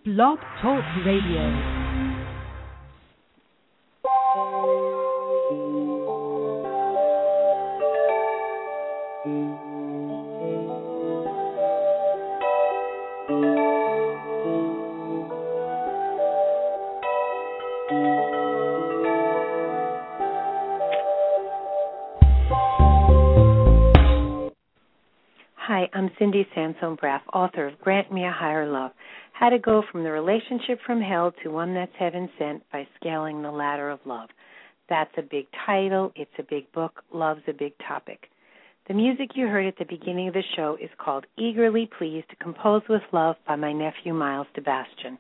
Blog Talk Radio. Hi, I'm Cindy Sansone-Braff, author of Grant Me a Higher Love, How to Go from the Relationship from Hell to One That's Heaven Sent by Scaling the Ladder of Love. That's a big title. It's a big book. Love's a big topic. The music you heard at the beginning of the show is called Eagerly Pleased, Composed with Love by my nephew, Miles Sebastian.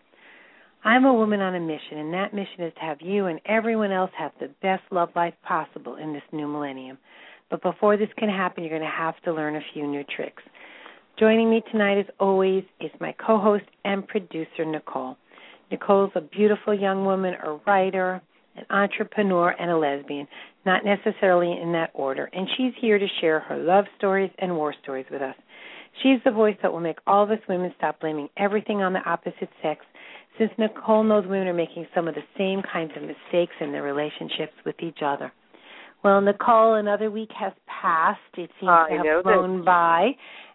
I'm a woman on a mission, and that mission is to have you and everyone else have the best love life possible in this new millennium. But before this can happen, you're going to have to learn a few new tricks. Joining me tonight, as always, is my co-host and producer, Nicole. Nicole's a beautiful young woman, a writer, an entrepreneur, and a lesbian, not necessarily in that order, and she's here to share her love stories and war stories with us. She's the voice that will make all of us women stop blaming everything on the opposite sex, since Nicole knows women are making some of the same kinds of mistakes in their relationships with each other. Well, Nicole, another week has passed. It seems to have flown by,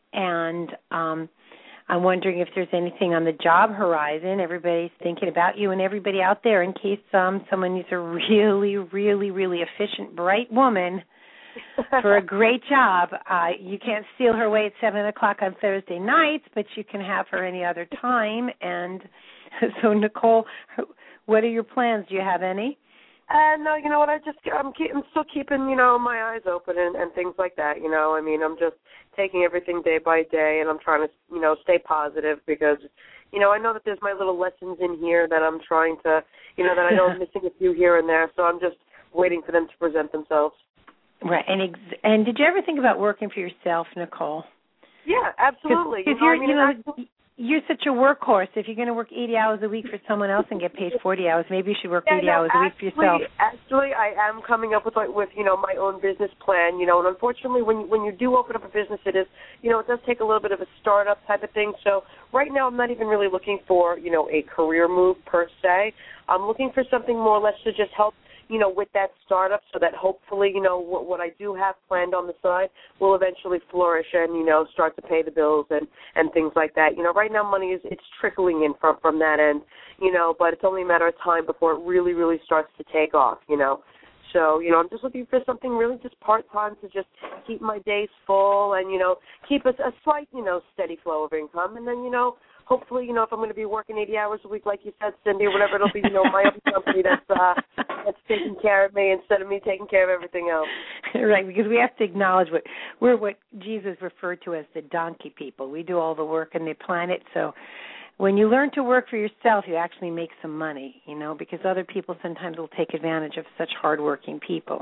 and I'm wondering if there's anything on the job horizon. Everybody's thinking about you, and everybody out there, in case someone needs a really, really, really efficient, bright woman for a great job. You can't steal her away at 7 o'clock on Thursday nights, but you can have her any other time. And so, Nicole, what are your plans? Do you have any? No, you know what? I'm still keeping, my eyes open and things like that. I mean, I'm just taking everything day by day, and I'm trying to, stay positive because, I know that there's my little lessons in here that I'm trying to, that I know I'm missing a few here and there. So I'm just waiting for them to present themselves. Right. And did you ever think about working for yourself, Nicole? Yeah, absolutely. Because you're such a workhorse. If you're going to work 80 hours a week for someone else and get paid 40 hours, maybe you should work 80 hours a week for yourself. Actually, I am coming up with my own business plan, and unfortunately when you do open up a business, it is, it does take a little bit of a startup type of thing. So right now I'm not even really looking for, a career move per se. I'm looking for something more or less to just help, with that startup so that hopefully, what I do have planned on the side will eventually flourish and, start to pay the bills and things like that. Right now money it's trickling in from that end, but it's only a matter of time before it really, really starts to take off, So, I'm just looking for something really just part-time to just keep my days full and, keep a slight, steady flow of income. And then, hopefully, if I'm going to be working 80 hours a week, like you said, Cindy, or whatever, it'll be, my own company that's taking care of me instead of me taking care of everything else. Right, because we have to acknowledge we're what Jesus referred to as the donkey people. We do all the work and they plan it. So when you learn to work for yourself, you actually make some money, because other people sometimes will take advantage of such hardworking people.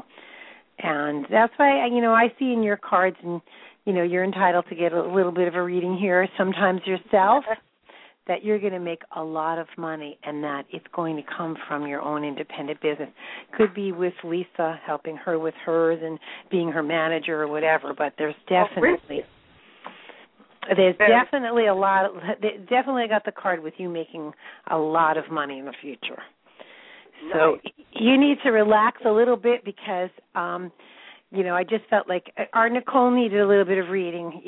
And that's why, I see in your cards, and, you're entitled to get a little bit of a reading here sometimes yourself, that you're going to make a lot of money and that it's going to come from your own independent business. Could be with Lisa, helping her with hers and being her manager or whatever, but there's definitely... definitely a lot. Definitely got the card with you making a lot of money in the future. So you need to relax a little bit because, I just felt like our Nicole needed a little bit of reading.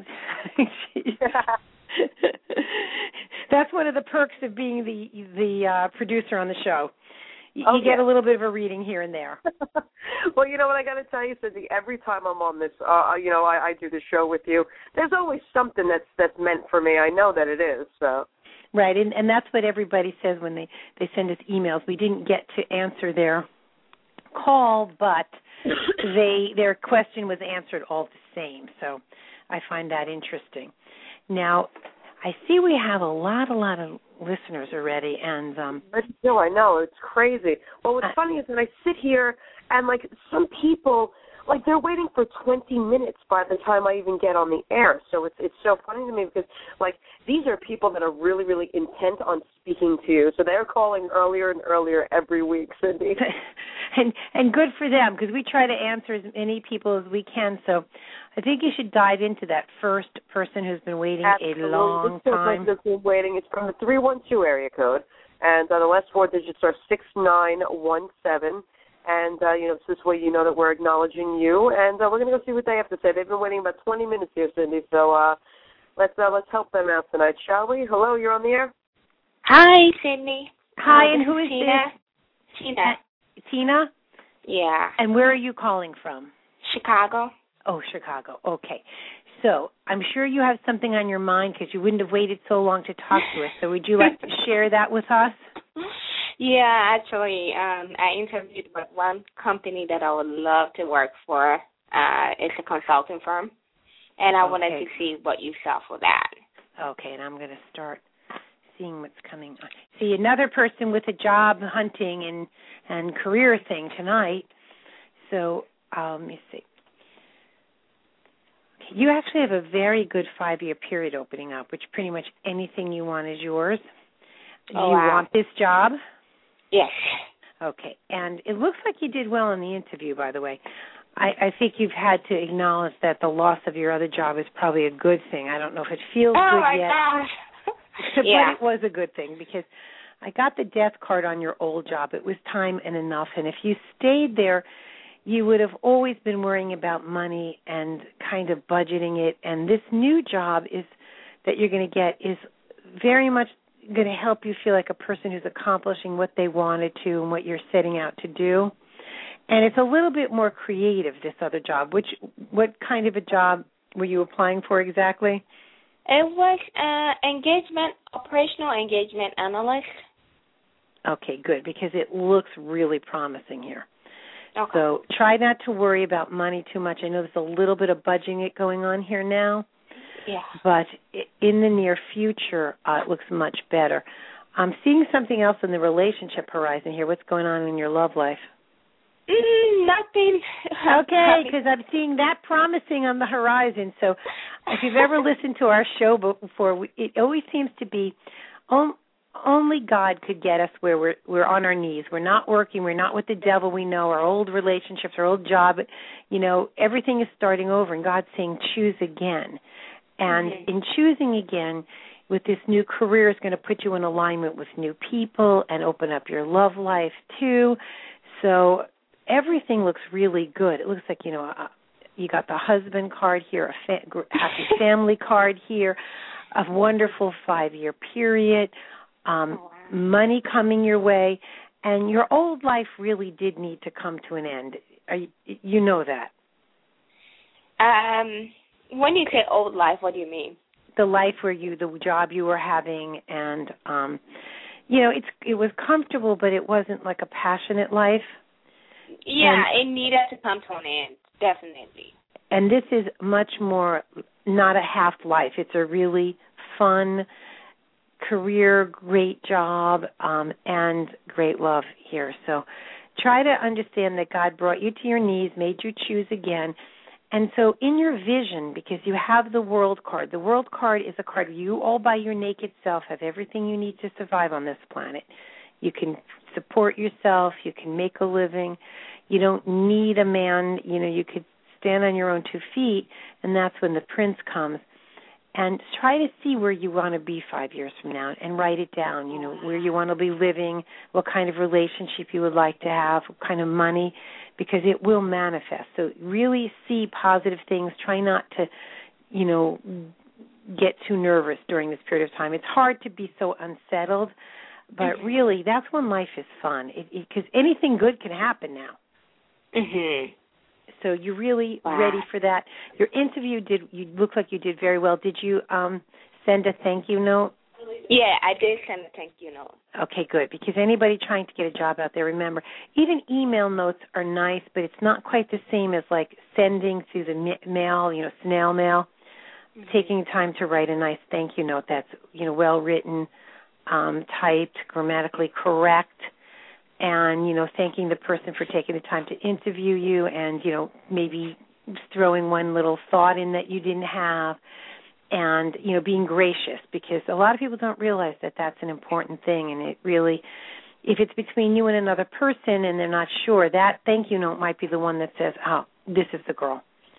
That's one of the perks of being the producer on the show. You get a little bit of a reading here and there. Well, what I got to tell you, Cindy, every time I'm on this, I do the show with you, there's always something that's meant for me. I know that it is, so. Right, and that's what everybody says when they send us emails. We didn't get to answer their call, but their question was answered all the same, so I find that interesting. Now, I see we have a lot of listeners already, and I know, it's crazy. Well, what's funny is that I sit here and some people, they're waiting for 20 minutes by the time I even get on the air. So it's so funny to me because these are people that are really, really intent on speaking to you. So they're calling earlier and earlier every week, Cindy. and good for them because we try to answer as many people as we can. So I think you should dive into that first person who's been waiting Absolutely. a long time. This person waiting. It's from the 312 area code, and the last four digits are 6917. And, this way you know that we're acknowledging you. And we're going to go see what they have to say. They've been waiting about 20 minutes here, Cindy. So let's help them out tonight, shall we? Hello, you're on the air. Hi, Cindy. Hi, and who is Tina. this? Tina. Tina? Yeah. And where are you calling from? Chicago. Oh, Chicago. Okay. So I'm sure you have something on your mind because you wouldn't have waited so long to talk to us. So would you like to share that with us? Yeah, actually, I interviewed with one company that I would love to work for. It's a consulting firm, and I wanted to see what you saw for that. Okay, and I'm going to start seeing what's coming on. See, another person with a job hunting and career thing tonight. So let me see. You actually have a very good 5-year period opening up, which pretty much anything you want is yours. Do you want this job? Yes. Okay. And it looks like you did well in the interview, by the way. I think you've had to acknowledge that the loss of your other job is probably a good thing. I don't know if it feels good yet. Oh, my gosh. But it was a good thing because I got the death card on your old job. It was time and enough. And if you stayed there, you would have always been worrying about money and kind of budgeting it. And this new job that you're going to get is very much going to help you feel like a person who's accomplishing what they wanted to and what you're setting out to do. And it's a little bit more creative, this other job. What kind of a job were you applying for exactly? It was operational engagement analyst. Okay, good, because it looks really promising here. Okay. So try not to worry about money too much. I know there's a little bit of budging it going on here now. Yeah. But in the near future, it looks much better. I'm seeing something else in the relationship horizon here. What's going on in your love life? Nothing. Okay, because I'm seeing that promising on the horizon. So if you've ever listened to our show before, it always seems to be only God could get us where we're on our knees. We're not working. We're not with the devil. We know our old relationships, our old job. Everything is starting over, and God's saying, choose again. And in choosing again, with this new career, is going to put you in alignment with new people and open up your love life, too. So everything looks really good. It looks like, you got the husband card here, a happy family card here, a wonderful 5-year period, money coming your way, and your old life really did need to come to an end. You know that. When you say old life, what do you mean? The life the job you were having, and it was comfortable, but it wasn't like a passionate life. Yeah, it needed to come to an end, definitely. And this is much more not a half life. It's a really fun career, great job, and great love here. So try to understand that God brought you to your knees, made you choose again. And so in your vision, because you have the World card is a card you all by your naked self have everything you need to survive on this planet. You can support yourself. You can make a living. You don't need a man. You could stand on your own 2 feet, and that's when the prince comes. And try to see where you want to be 5 years from now and write it down, where you want to be living, what kind of relationship you would like to have, what kind of money, because it will manifest. So really see positive things. Try not to, get too nervous during this period of time. It's hard to be so unsettled, but really that's when life is fun, because anything good can happen now. Mm-hmm. So you're really ready for that. Your interview you look like you did very well. Did you send a thank you note? Yeah, I did send a thank you note. Okay, good, because anybody trying to get a job out there, remember, even email notes are nice, but it's not quite the same as like sending through the mail, snail mail. Taking time to write a nice thank you note that's, well written, typed, grammatically correct, and, thanking the person for taking the time to interview you and, maybe throwing one little thought in that you didn't have, and, being gracious, because a lot of people don't realize that that's an important thing, and it really, if it's between you and another person and they're not sure, that thank you note might be the one that says, oh, this is the girl.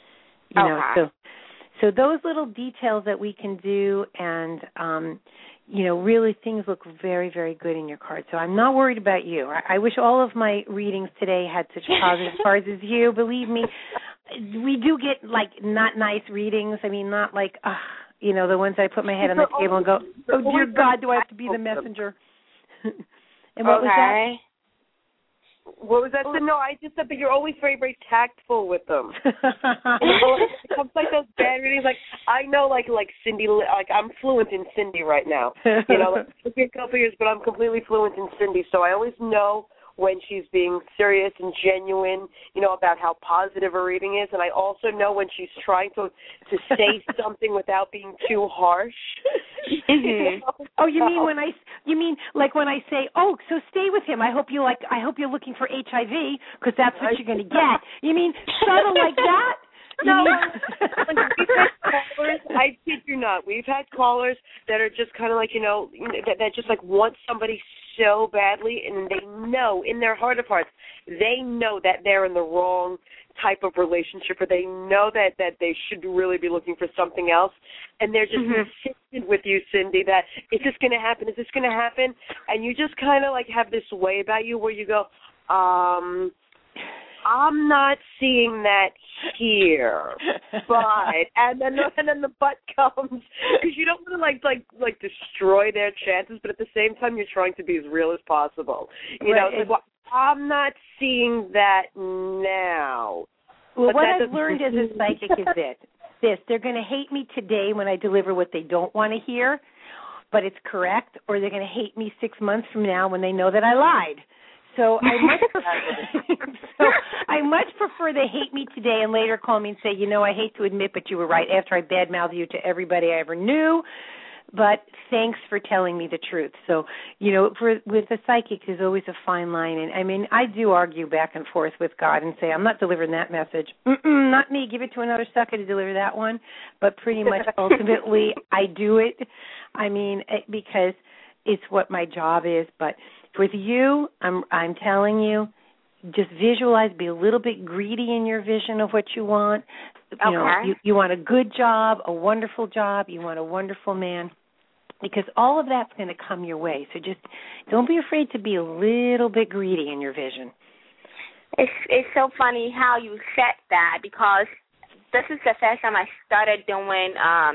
You know, so those little details that we can do, and you know, really things look very, very good in your card. So I'm not worried about you. I wish all of my readings today had such positive cards as you. Believe me, we do get like not nice readings. I mean, not like you know, the ones that I put my head on the table and go, oh dear God, do I have to be the messenger? And what was that? What was that? So, no, I just said, but you're always very, very tactful with them. It comes like those bad readings. Like I know, like Cindy, like I'm fluent in Cindy right now. You know, like, it's been a couple of years, but I'm completely fluent in Cindy. So I always know when she's being serious and genuine, you know, about how positive a reading is, and I also know when she's trying to say something without being too harsh. Mm-hmm. You know? Oh, you mean like when I say, oh, so stay with him. I hope you're looking for HIV because that's what you're going to get. You mean subtle like that? No, we've had callers, I kid you not, we've had callers that are just kind of like, you know, that just like want somebody so badly, and they know in their heart of hearts, they know that they're in the wrong type of relationship, or they know that they should really be looking for something else, and they're just insistent with you, Cindy, that is this going to happen? Is this going to happen? And you just kind of like have this way about you where you go, I'm not seeing that here, but and then the but comes because you don't want to like destroy their chances, but at the same time you're trying to be as real as possible. You know, it's like, well, I'm not seeing that now. Well, what I've learned as a psychic is this: they're going to hate me today when I deliver what they don't want to hear, but it's correct, or they're going to hate me 6 months from now when they know that I lied. So I much prefer they hate me today and later call me and say, you know, I hate to admit, but you were right after I badmouthed you to everybody I ever knew. But thanks for telling me the truth. So, you know, with a psychic, there's always a fine line. And, I mean, I do argue back and forth with God and say, I'm not delivering that message. Not me. Give it to another sucker to deliver that one. But pretty much ultimately I do it. I mean, because it's what my job is. But with you, I'm telling you, just visualize, be a little bit greedy in your vision of what you want. You know, you want a good job, a wonderful job, you want a wonderful man, because all of that's going to come your way. So just don't be afraid to be a little bit greedy in your vision. It's so funny how you said that, because this is the first time I started doing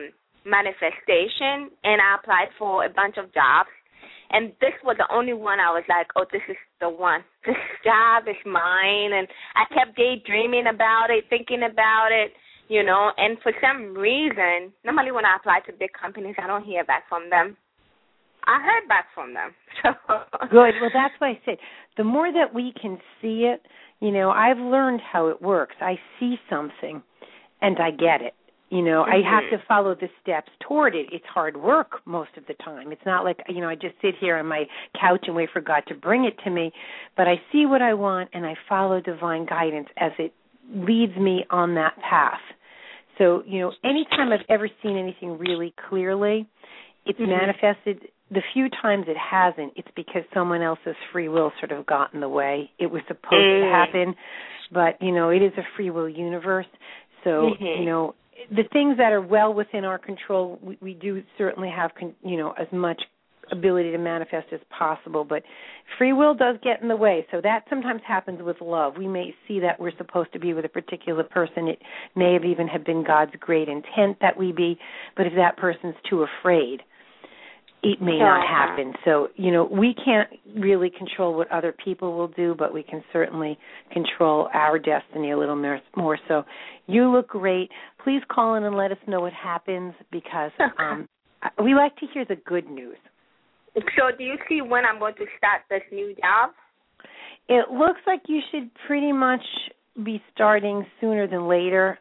manifestation, and I applied for a bunch of jobs. And this was the only one I was like, oh, this is the one. This job is mine. And I kept daydreaming about it, thinking about it, you know. And for some reason, normally when I apply to big companies, I don't hear back from them. I heard back from them. Good. Well, that's why I said the more that we can see it, you know, I've learned how it works. I see something, and I get it. You know, I have to follow the steps toward it. It's hard work most of the time. It's not like, you know, I just sit here on my couch and wait for God to bring it to me. But I see what I want, and I follow divine guidance as it leads me on that path. So, you know, anytime I've ever seen anything really clearly, it's manifested. The few times it hasn't, it's because someone else's free will sort of got in the way. It was supposed to happen, but, you know, it is a free will universe. So, you know, the things that are well within our control, we do certainly have, you know, as much ability to manifest as possible, but free will does get in the way. So that sometimes happens with love. We may see that we're supposed to be with a particular person. It may have even have been God's great intent that we be, but if that person's too afraid, it may not happen. So, you know, we can't really control what other people will do, but we can certainly control our destiny a little more. So you look great. Please call in and let us know what happens, because we like to hear the good news. So do you see when I'm going to start this new job? It looks like you should pretty much be starting sooner than later.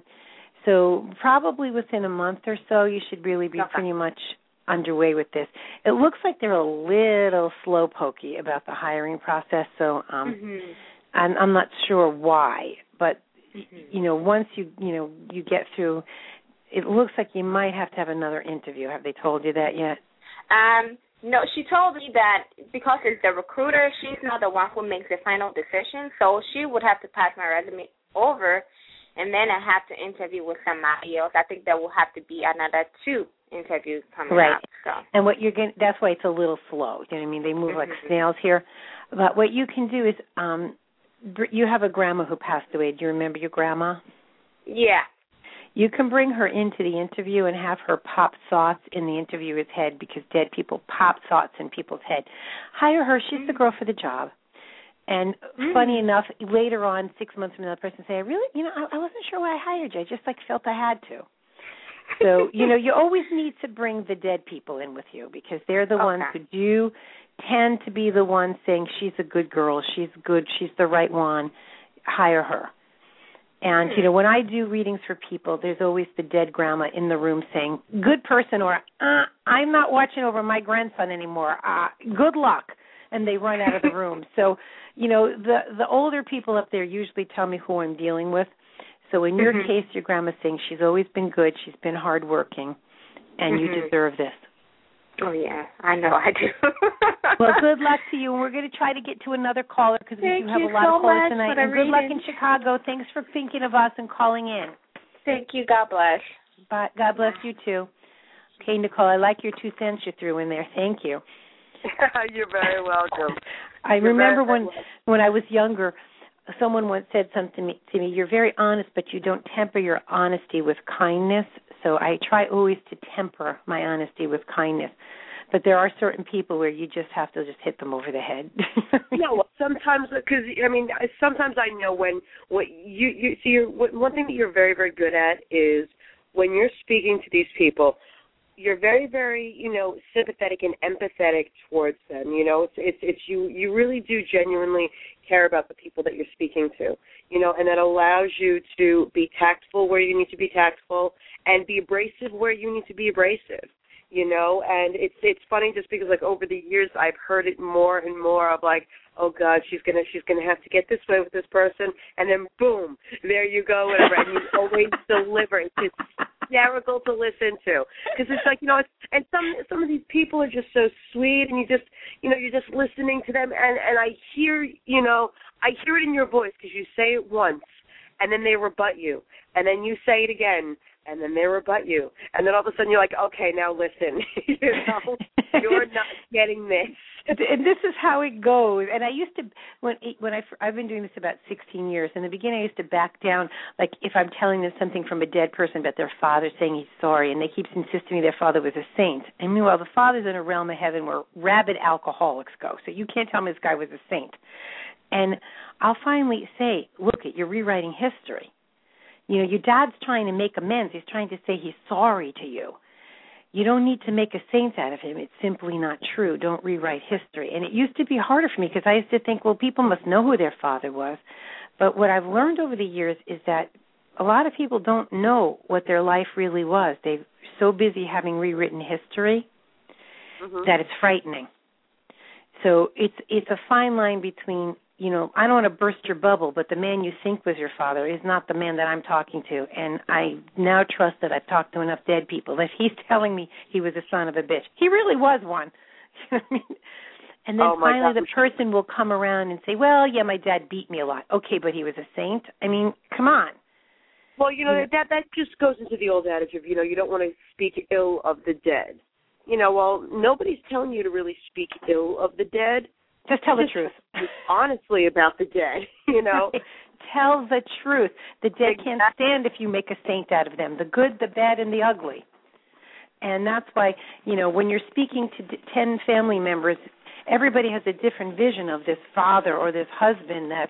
So probably within a month or so, you should really be pretty much underway with this. It looks like they're a little slow pokey about the hiring process, so I'm not sure why, but you know, once you get through, it looks like you might have to have another interview. Have they told you that yet? No, she told me that because it's the recruiter, she's not the one who makes the final decision, so she would have to pass my resume over, and then I have to interview with somebody else. I think there will have to be another 2 interviews coming up. So. And what you're going that's why it's a little slow. You know what I mean? They move like snails here. But what you can do is you have a grandma who passed away. Do you remember your grandma? Yeah. You can bring her into the interview and have her pop thoughts in the interviewer's head, because dead people pop thoughts in people's head. Hire her. She's the girl for the job. And funny enough, later on, 6 months from now, the person say, I wasn't sure why I hired you. I just felt I had to. So, you always need to bring the dead people in with you, because they're the ones who do tend to be the ones saying, she's a good girl, she's good, she's the right one, hire her. And, when I do readings for people, there's always the dead grandma in the room saying, good person, or I'm not watching over my grandson anymore, good luck. And they run out of the room. So, the older people up there usually tell me who I'm dealing with. So in your case, your grandma's saying she's always been good, she's been hardworking, and you deserve this. Oh, yeah, I know I do. Well, good luck to you, and we're going to try to get to another caller, because we do have a lot of callers tonight. And good luck in Chicago. Thanks for thinking of us and calling in. Thank you. God bless. Bye. God bless you, too. Okay, Nicole, I like your 2 cents you threw in there. Thank you. You're very welcome. I remember when I was younger, someone once said something to me, you're very honest, but you don't temper your honesty with kindness. So I try always to temper my honesty with kindness. But there are certain people where you just have to just hit them over the head. No, sometimes, because, sometimes I know when one thing that you're very, very good at is when you're speaking to these people, you're very, very, sympathetic and empathetic towards them. It's you really do genuinely care about the people that you're speaking to, and that allows you to be tactful where you need to be tactful and be abrasive where you need to be abrasive, and it's funny just because, over the years I've heard it more and more of oh God, she's gonna have to get this way with this person, and then boom, there you go, whatever, and you always deliver. It's hysterical to listen to, because it's and some of these people are just so sweet, and you're just listening to them, and I hear it in your voice, because you say it once, and then they rebut you, and then you say it again, and then they rebut you, and then all of a sudden you're okay, now listen, you're not getting this. And this is how it goes. And I used to, I've been doing this about 16 years. In the beginning, I used to back down, if I'm telling them something from a dead person about their father saying he's sorry, and they keep insisting their father was a saint. And meanwhile, the father's in a realm of heaven where rabid alcoholics go. So you can't tell me this guy was a saint. And I'll finally say, look, you're rewriting history. Your dad's trying to make amends. He's trying to say he's sorry to you. You don't need to make a saint out of him. It's simply not true. Don't rewrite history. And it used to be harder for me, because I used to think, well, people must know who their father was. But what I've learned over the years is that a lot of people don't know what their life really was. They're so busy having rewritten history that it's frightening. So it's a fine line between, I don't want to burst your bubble, but the man you think was your father is not the man that I'm talking to. And I now trust that I've talked to enough dead people. If he's telling me he was a son of a bitch, he really was one. You know what I mean? And then finally the person will come around and say, well, yeah, my dad beat me a lot. Okay, but he was a saint? I mean, come on. Well, that just goes into the old adage of, you don't want to speak ill of the dead. Well, nobody's telling you to really speak ill of the dead. Just tell the truth. Honestly about the dead, Tell the truth. The dead can't stand if you make a saint out of them, the good, the bad, and the ugly. And that's why, when you're speaking to 10 family members, everybody has a different vision of this father or this husband that's,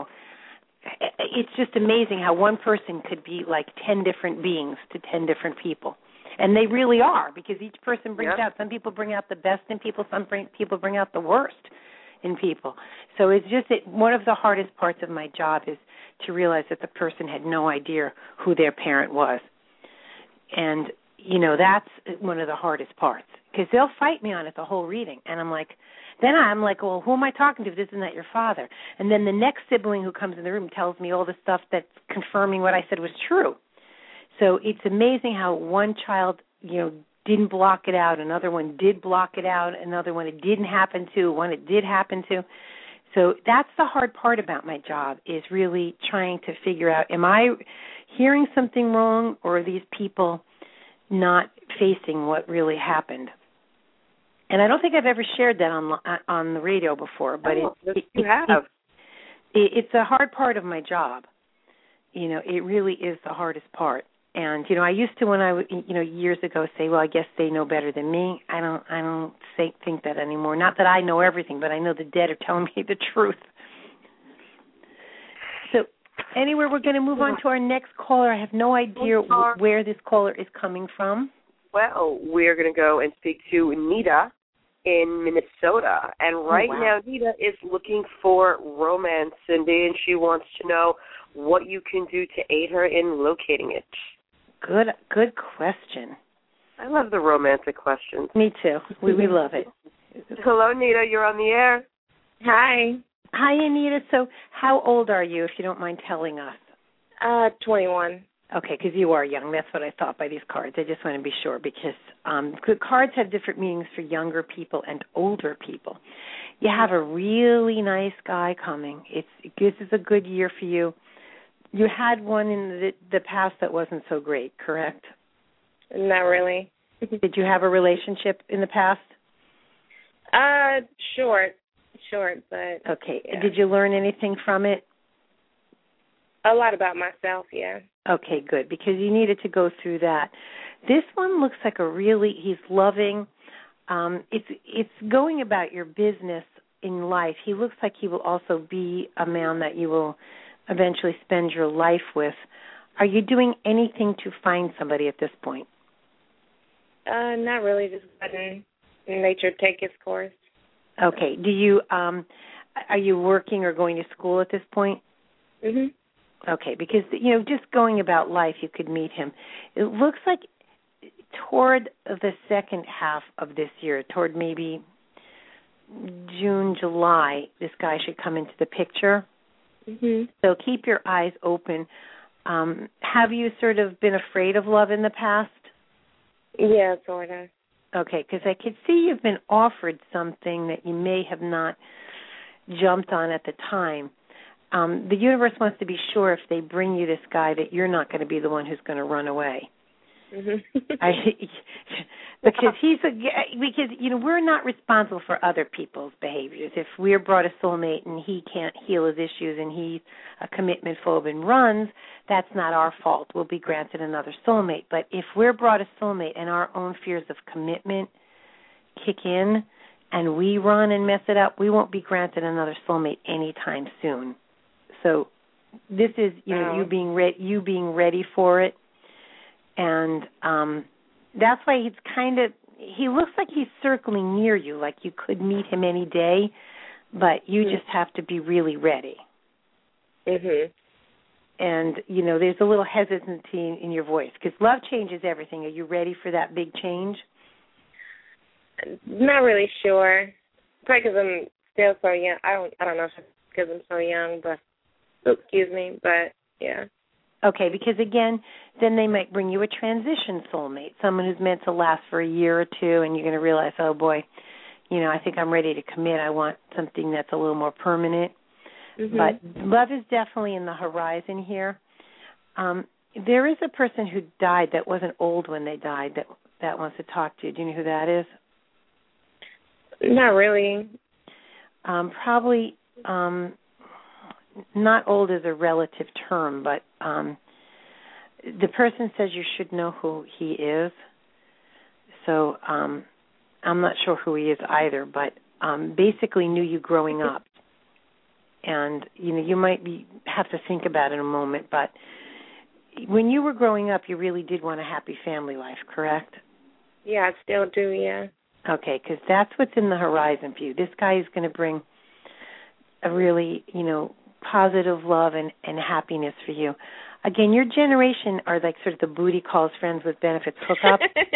it's just amazing how one person could be like 10 different beings to 10 different people. And they really are, because each person brings out, some people bring out the best in people, people bring out the worst in people. So it's just that one of the hardest parts of my job is to realize that the person had no idea who their parent was. And, that's one of the hardest parts, because they'll fight me on it the whole reading. And I'm like, well, who am I talking to if this is not your father? And then the next sibling who comes in the room tells me all the stuff that's confirming what I said was true. So it's amazing how one child, didn't block it out, another one did block it out, another one it didn't happen to, one it did happen to. So that's the hard part about my job, is really trying to figure out, am I hearing something wrong, or are these people not facing what really happened? And I don't think I've ever shared that on the radio before, but you have. It's a hard part of my job. It really is the hardest part. And I used to, when I years ago, say, well, I guess they know better than me. I don't think that anymore. Not that I know everything, but I know the dead are telling me the truth. So anyway, we're going to move on to our next caller. I have no idea where this caller is coming from. Well, we're going to go and speak to Nita in Minnesota. And right now, Nita is looking for romance, and she wants to know what you can do to aid her in locating it. Good question. I love the romantic questions. Me too. We love it. Hello, Nita. You're on the air. Hi. Hi, Anita. So how old are you, if you don't mind telling us? 21. Okay, because you are young. That's what I thought by these cards. I just want to be sure, because cards have different meanings for younger people and older people. You have a really nice guy coming. This is a good year for you. You had one in the past that wasn't so great, correct? Not really. Did you have a relationship in the past? Short, but... Okay. Yeah. Did you learn anything from it? A lot about myself, yeah. Okay, good, because you needed to go through that. This one looks like he's loving. It's going about your business in life. He looks like he will also be a man that you will eventually spend your life with. Are you doing anything to find somebody at this point? Not really, just letting nature take its course. Okay. Do you are you working or going to school at this point? Mhm. Okay, because just going about life, you could meet him. It looks like toward the second half of this year, toward maybe June, July, this guy should come into the picture. Mhm. So keep your eyes open. Have you sort of been afraid of love in the past? Yeah, sort of. Okay, because I could see you've been offered something that you may have not jumped on at the time. The universe wants to be sure, if they bring you this guy, that you're not going to be the one who's going to run away. Mhm. Because we're not responsible for other people's behaviors. If we're brought a soulmate and he can't heal his issues and he's a commitment phobe and runs, that's not our fault. We'll be granted another soulmate. But if we're brought a soulmate and our own fears of commitment kick in and we run and mess it up, we won't be granted another soulmate anytime soon. So this is you being ready for it. And that's why he looks like he's circling near you, like you could meet him any day, but you just have to be really ready. Mhm. And, there's a little hesitancy in your voice, because love changes everything. Are you ready for that big change? Not really sure. Probably because I'm still so young. I don't know if it's because I'm so young, but, excuse me, but, yeah. Okay, because again, then they might bring you a transition soulmate, someone who's meant to last for a year or two, and you're going to realize, oh boy, I think I'm ready to commit. I want something that's a little more permanent. Mm-hmm. But love is definitely in the horizon here. There is a person who died that wasn't old when they died that wants to talk to you. Do you know who that is? Not really. Probably not old is a relative term, but the person says you should know who he is. So I'm not sure who he is either, but basically knew you growing up. And, you might have to think about it a moment, but when you were growing up, you really did want a happy family life, correct? Yeah, I still do, yeah. Okay, because that's what's in the horizon for you. This guy is going to bring a really, positive love and happiness for you. Again, your generation are like sort of the booty calls, friends with benefits hookup.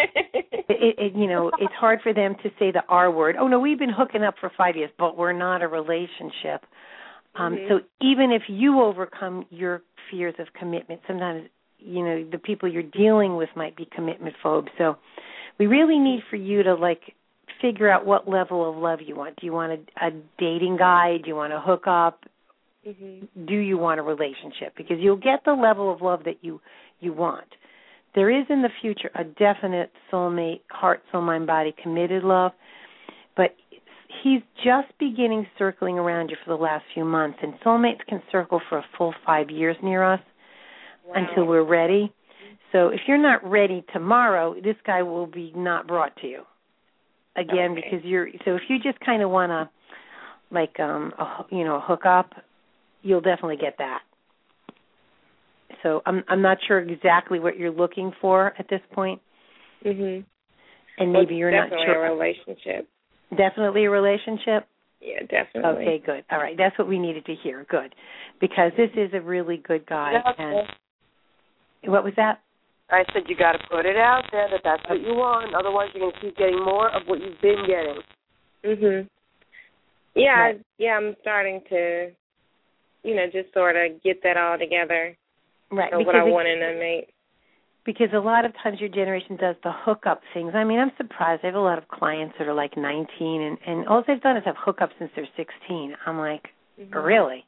It's hard for them to say the R word. Oh, no, we've been hooking up for 5 years, but we're not a relationship. So even if you overcome your fears of commitment, sometimes, the people you're dealing with might be commitment phobes. So we really need for you to, figure out what level of love you want. Do you want a dating guide? Do you want to hook up? Do you want a relationship? Because you'll get the level of love that you want. There is in the future a definite soulmate, heart, soul, mind, body, committed love, but he's just beginning circling around you for the last few months, and soulmates can circle for a full 5 years near us until we're ready. So if you're not ready tomorrow, this guy will be not brought to you again because so if you just kind of want to hook up, you'll definitely get that. So I'm not sure exactly what you're looking for at this point. And maybe you're not sure. Definitely a relationship. Definitely a relationship? Yeah, definitely. Okay, good. All right, that's what we needed to hear. Good. Because this is a really good guy. And what was that? I said you got to put it out there that that's what you want. Otherwise, you're going to keep getting more of what you've been getting. Yeah, right. I'm starting to, just sort of get that all together. Right. What I want in a mate. Because a lot of times your generation does the hookup things. I mean, I'm surprised. I have a lot of clients that are like 19, and all they've done is have hookups since they're 16. I'm like, really?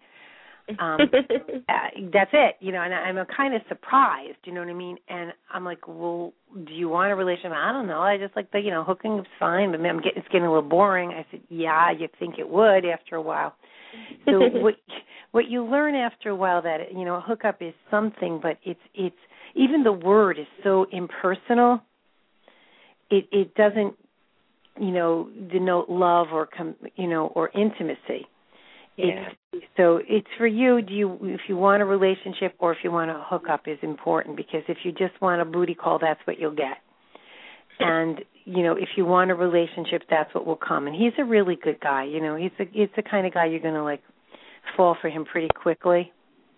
That's it, and I'm kind of surprised, you know what I mean? And I'm like, well, do you want a relationship? I don't know. I just like the, hooking is fine, but it's getting a little boring. I said, yeah, you'd think it would after a while. So what you learn after a while that, a hookup is something, but it's even the word is so impersonal. It doesn't, denote love or or intimacy. Yeah. So it's for you. If you want a relationship or if you want to hook up is important, because if you just want a booty call, that's what you'll get. And if you want a relationship, that's what will come. And he's a really good guy. He's the kind of guy you're going to fall for him pretty quickly.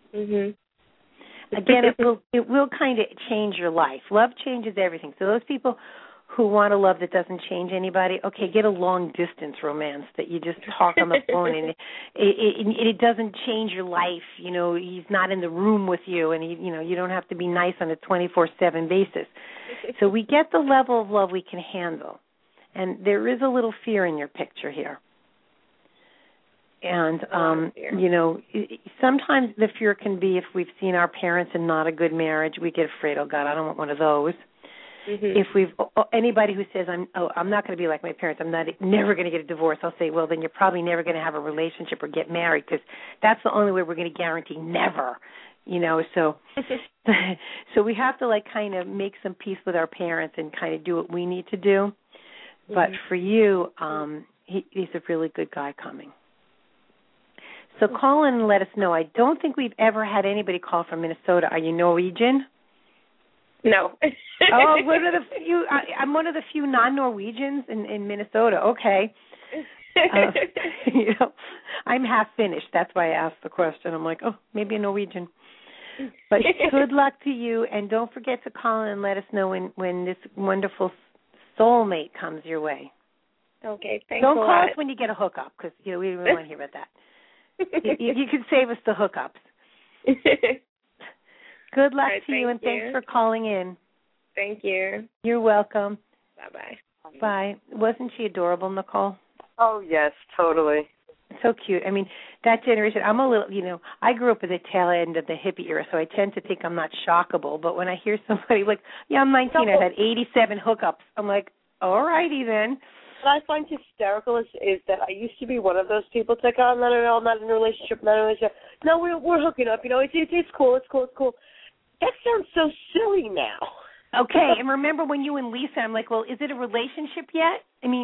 Again, it will kind of change your life. Love changes everything. So those people who want a love that doesn't change anybody, okay, get a long-distance romance that you just talk on the phone and it doesn't change your life. He's not in the room with you, and you don't have to be nice on a 24/7 basis. So we get the level of love we can handle, and there is a little fear in your picture here. And, sometimes the fear can be if we've seen our parents in not a good marriage, we get afraid, oh, God, I don't want one of those. If anybody who says, I'm not going to be like my parents, I'm never going to get a divorce, I'll say, well, then you're probably never going to have a relationship or get married, because that's the only way we're going to guarantee never, so so we have to kind of make some peace with our parents and kind of do what we need to do. But for you, he's a really good guy coming. So call in and let us know. I don't think we've ever had anybody call from Minnesota. Are you Norwegian? No. Oh, I'm one of the few non-Norwegians in Minnesota. Okay. I'm half Finnish. That's why I asked the question. I'm like, oh, maybe a Norwegian. But good luck to you, and don't forget to call in and let us know when this wonderful soulmate comes your way. Okay, thanks. Don't call us when you get a hookup, because we don't want to hear about that. You can save us the hookups. Good luck to you, and thanks for calling in. Thank you. You're welcome. Bye-bye. Bye. Wasn't she adorable, Nicole? Oh, yes, totally. So cute. I mean, that generation, I'm a little, I grew up at the tail end of the hippie era, so I tend to think I'm not shockable. But when I hear somebody like, I'm 19, I've had 87 hookups, I'm like, all righty then. What I find hysterical is that I used to be one of those people. It's like, oh, I'm not in a relationship, No, we're hooking up. It's cool. That sounds so silly now. Okay, and remember when you and Lisa, I'm like, well, is it a relationship yet? I mean,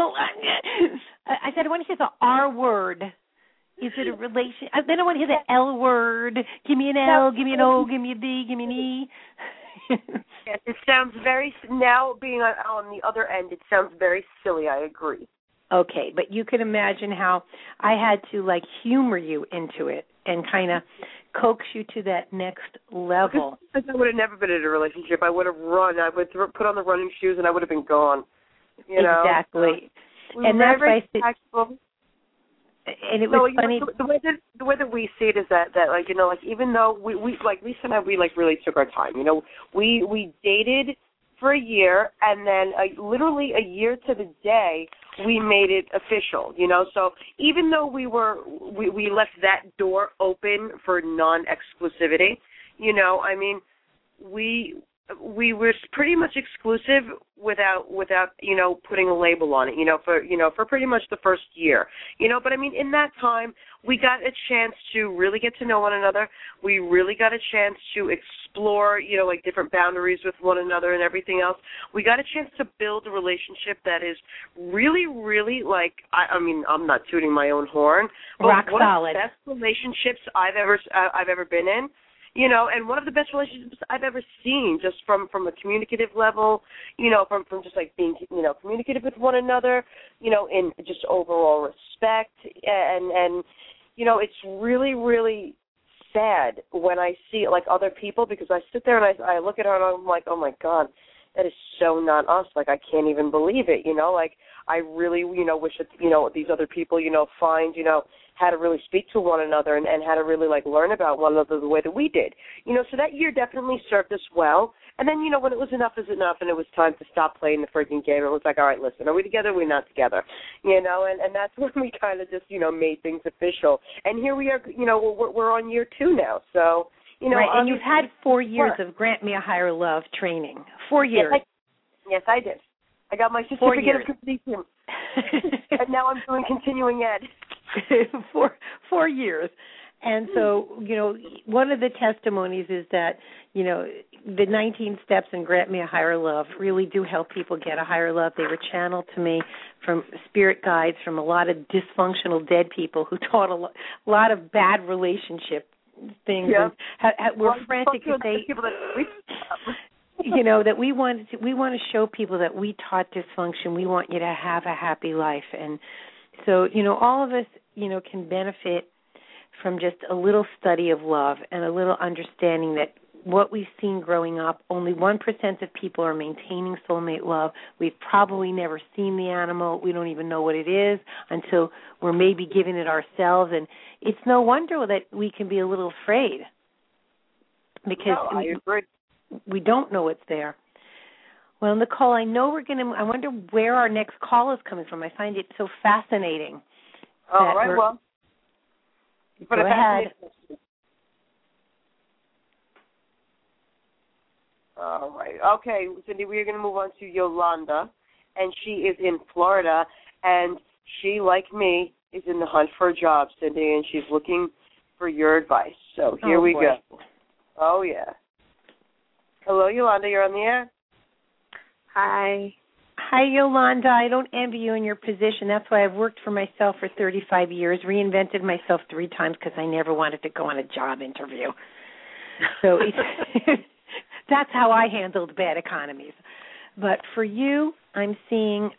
I said I want to hear the R word. Is it a relation? Then I want to hear the L word. Give me an L, give me an O, give me a B, give me an E. Yes, it sounds very, now being on the other end, it sounds very silly, I agree. Okay, but you can imagine how I had to, humor you into it and kind of coax you to that next level. I would have never been in a relationship. I would have run. I would put on the running shoes, and I would have been gone. Exactly. And that's why I said, and it was funny. The way that we see it is that even though we Lisa and I, we really took our time. We dated for a year, and then literally a year to the day, we made it official, you know. So even though we left that door open for non-exclusivity, you know, I mean, we were pretty much exclusive without you know, putting a label on it, you know, for pretty much the first year, you know. But I mean, in that time, we got a chance to really get to know one another. We really got a chance to explore, you know, like different boundaries with one another and everything else. We got a chance to build a relationship that is really, really like, I mean, I'm not tooting my own horn, but rock one solid. of the best relationships I've ever been in. You know, and one of the best relationships I've ever seen, just from a communicative level, you know, from just like being, you know, communicative with one another, you know, in just overall respect, and you know, it's really, really sad when I see like other people, because I sit there and I look at her and I'm like, oh my God, that is so not us. Like, I can't even believe it, you know. Like, I really, you know, wish that, you know, these other people, you know, find, you know, how to really speak to one another and how to really, like, learn about one another the way that we did. You know, so that year definitely served us well. And then, you know, when it was enough is enough and it was time to stop playing the freaking game, it was like, all right, listen, are we together? We're not together. You know, and that's when we kind of just, you know, made things official. And here we are, you know, we're on year 2 now. So, you know. Right, and you've had 4 years of Grant Me a Higher Love training. 4 years. Yes, I did. I got my certificate of completion. And now I'm doing continuing ed. 4 years. And so, you know, one of the testimonies is that, you know, the 19 steps in Grant Me a Higher Love really do help people get a higher love. They were channeled to me from spirit guides, from a lot of dysfunctional dead people who taught a lot of bad relationship things. Yeah. And we're frantic to say, you know, that we want to show people that we taught dysfunction. We want you to have a happy life. And so, you know, all of us, you know, can benefit from just a little study of love and a little understanding that what we've seen growing up, only 1% of people are maintaining soulmate love. We've probably never seen the animal. We don't even know what it is until we're maybe giving it ourselves. And it's no wonder that we can be a little afraid, because I agree. We don't know what's there. Well, Nicole, I wonder where our next call is coming from. I find it so fascinating. All right, well. Go ahead. All right. Okay, Cindy, we're going to move on to Yolanda, and she is in Florida, and she, like me, is in the hunt for a job, Cindy, and she's looking for your advice. So here we go. Oh, yeah. Hello, Yolanda, you're on the air. Hi. Hi, Yolanda. I don't envy you in your position. That's why I've worked for myself for 35 years, reinvented myself 3 times because I never wanted to go on a job interview. So that's how I handled bad economies. But for you, I'm seeing,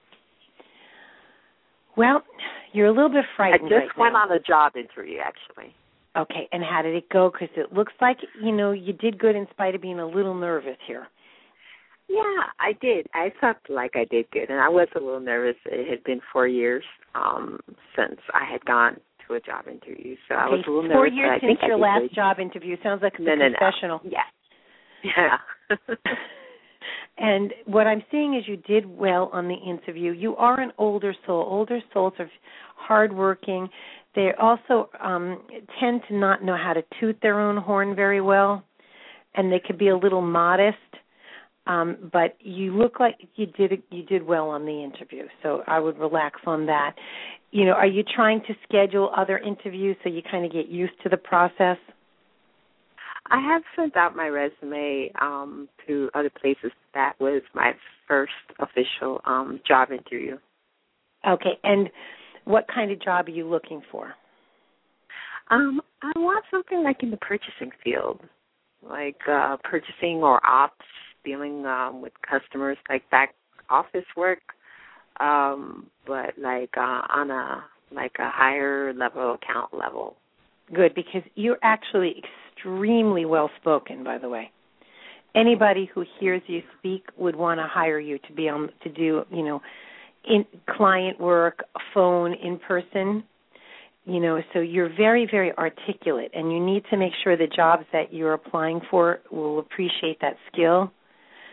well, you're a little bit frightened. I just went on a job interview, actually. Okay, and how did it go? Because it looks like, you know, you did good in spite of being a little nervous here. Yeah, I did. I felt like I did good, and I was a little nervous. It had been 4 years since I had gone to a job interview, so I was a little nervous. 4 years since your last job interview. Sounds like it's a confessional. No. Yeah. And what I'm seeing is you did well on the interview. You are an older soul. Older souls are hardworking. They also tend to not know how to toot their own horn very well, and they could be a little modest. But you look like you did well on the interview, so I would relax on that. You know, are you trying to schedule other interviews so you kind of get used to the process? I have sent out my resume to other places. That was my first official job interview. Okay, and what kind of job are you looking for? I want something like in the purchasing field, like purchasing or ops, dealing with customers, like back office work, but like on a higher level, account level. Good, because you're actually extremely well spoken, by the way. Anybody who hears you speak would want to hire you to be on to do, you know, in client work, phone, in person. You know, so you're very, very articulate, and you need to make sure the jobs that you're applying for will appreciate that skill.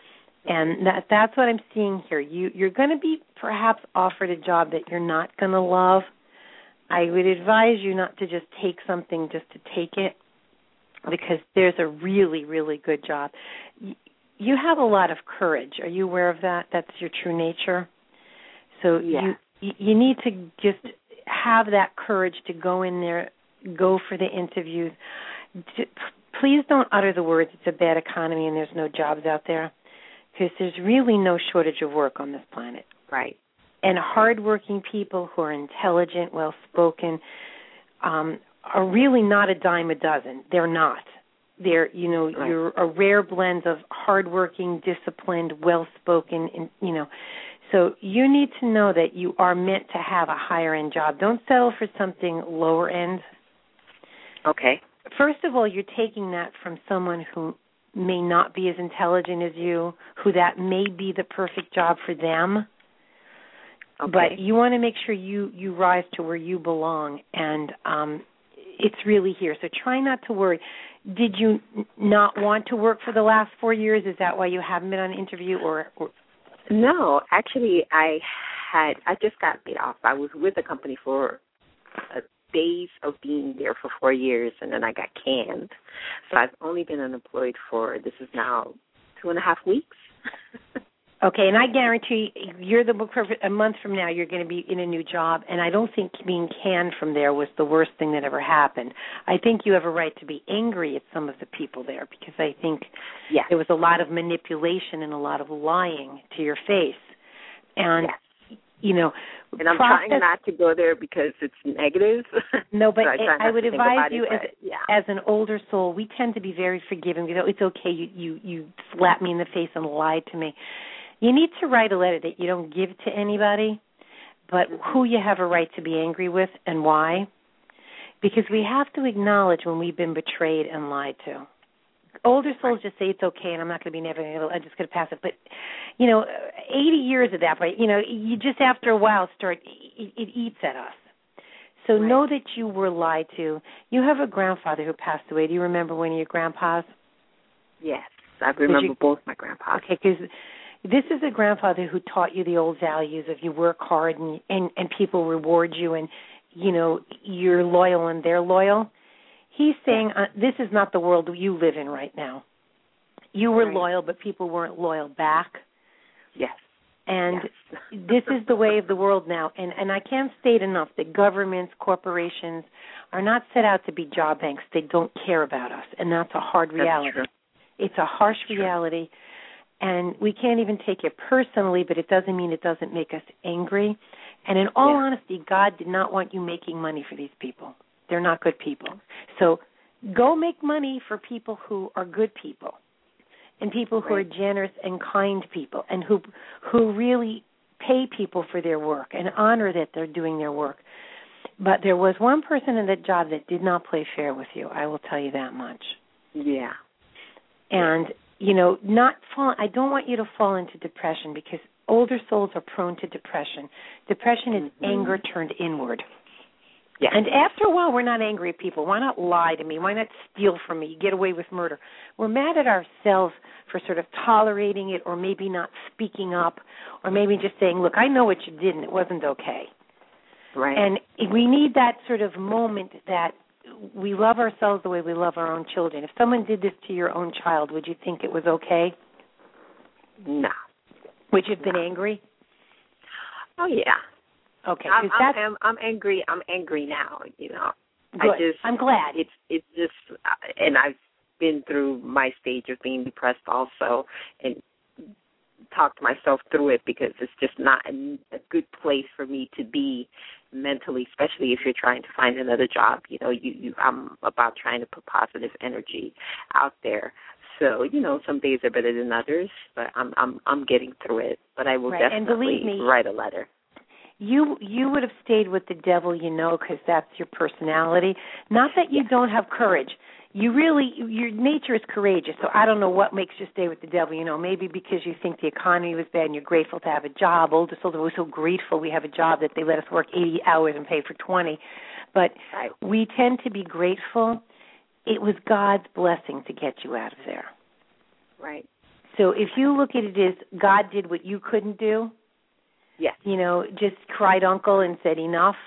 And that's what I'm seeing here. You're going to be perhaps offered a job that you're not going to love. I would advise you not to just take something just to take it, because there's a really, really good job. You have a lot of courage. Are you aware of that? That's your true nature. So you need to just have that courage to go in there, go for the interviews. Please don't utter the words, it's a bad economy and there's no jobs out there, because there's really no shortage of work on this planet. Right. And hardworking people who are intelligent, well-spoken, are really not a dime a dozen. They're not. They're, right. You're a rare blend of hardworking, disciplined, well-spoken, and, So you need to know that you are meant to have a higher-end job. Don't settle for something lower-end. Okay. First of all, you're taking that from someone who may not be as intelligent as you, who that may be the perfect job for them. Okay. But you want to make sure you rise to where you belong, and it's really here. So try not to worry. Did you not want to work for the last 4 years? Is that why you haven't been on an interview? Or No, actually, I just got laid off. I was with the company for days of being there for 4 years, and then I got canned. So I've only been unemployed for, this is now 2.5 weeks. Okay, and I guarantee you're the book perfect. A month from now, you're going to be in a new job, and I don't think being canned from there was the worst thing that ever happened. I think you have a right to be angry at some of the people there, because I think there was a lot of manipulation and a lot of lying to your face. And, and I'm trying not to go there because it's negative. No, but so I would advise you as an older soul, we tend to be very forgiving. It's okay, you slapped me in the face and lied to me. You need to write a letter that you don't give to anybody, but who you have a right to be angry with and why. Because we have to acknowledge when we've been betrayed and lied to. Older souls just say it's okay and I'm not going to be never, I'm just going to pass it. But, 80 years of that, but, you just after a while it eats at us. So know that you were lied to. You have a grandfather who passed away. Do you remember one of your grandpas? Yes, I remember both my grandpas. Okay, because this is a grandfather who taught you the old values of you work hard and people reward you and, you're loyal and they're loyal. He's saying this is not the world you live in right now. You were loyal, but people weren't loyal back. Yes. And this is the way of the world now. And I can't state enough that governments, corporations are not set out to be job banks. They don't care about us, and that's a hard reality. That's true. It's a harsh reality. And we can't even take it personally, but it doesn't mean it doesn't make us angry. And in all honesty, God did not want you making money for these people. They're not good people. So go make money for people who are good people and people who are generous and kind people and who really pay people for their work and honor that they're doing their work. But there was one person in that job that did not play fair with you. I will tell you that much. Yeah. And I don't want you to fall into depression, because older souls are prone to depression. Depression is anger turned inward. Yeah. And after a while, we're not angry at people. Why not lie to me? Why not steal from me? You get away with murder. We're mad at ourselves for sort of tolerating it, or maybe not speaking up, or maybe just saying, look, I know what you did and it wasn't okay. Right. And we need that sort of moment that we love ourselves the way we love our own children. If someone did this to your own child, would you think it was okay? No. Would you have been angry? Oh, yeah. Okay. I'm angry. I'm angry now, Good. I'm glad. It's just, and I've been through my stage of being depressed also, and talked myself through it, because it's just not a good place for me to be mentally, especially if you're trying to find another job. I'm about trying to put positive energy out there. So, some days are better than others, but I'm getting through it. But I will definitely write a letter. You would have stayed with the devil, because that's your personality. Not that you don't have courage. Your nature is courageous, so I don't know what makes you stay with the devil. Maybe because you think the economy was bad and you're grateful to have a job. Older souls are so grateful we have a job that they let us work 80 hours and pay for 20. But we tend to be grateful. It was God's blessing to get you out of there. Right. So if you look at it as God did what you couldn't do, yes, just cried uncle and said enough.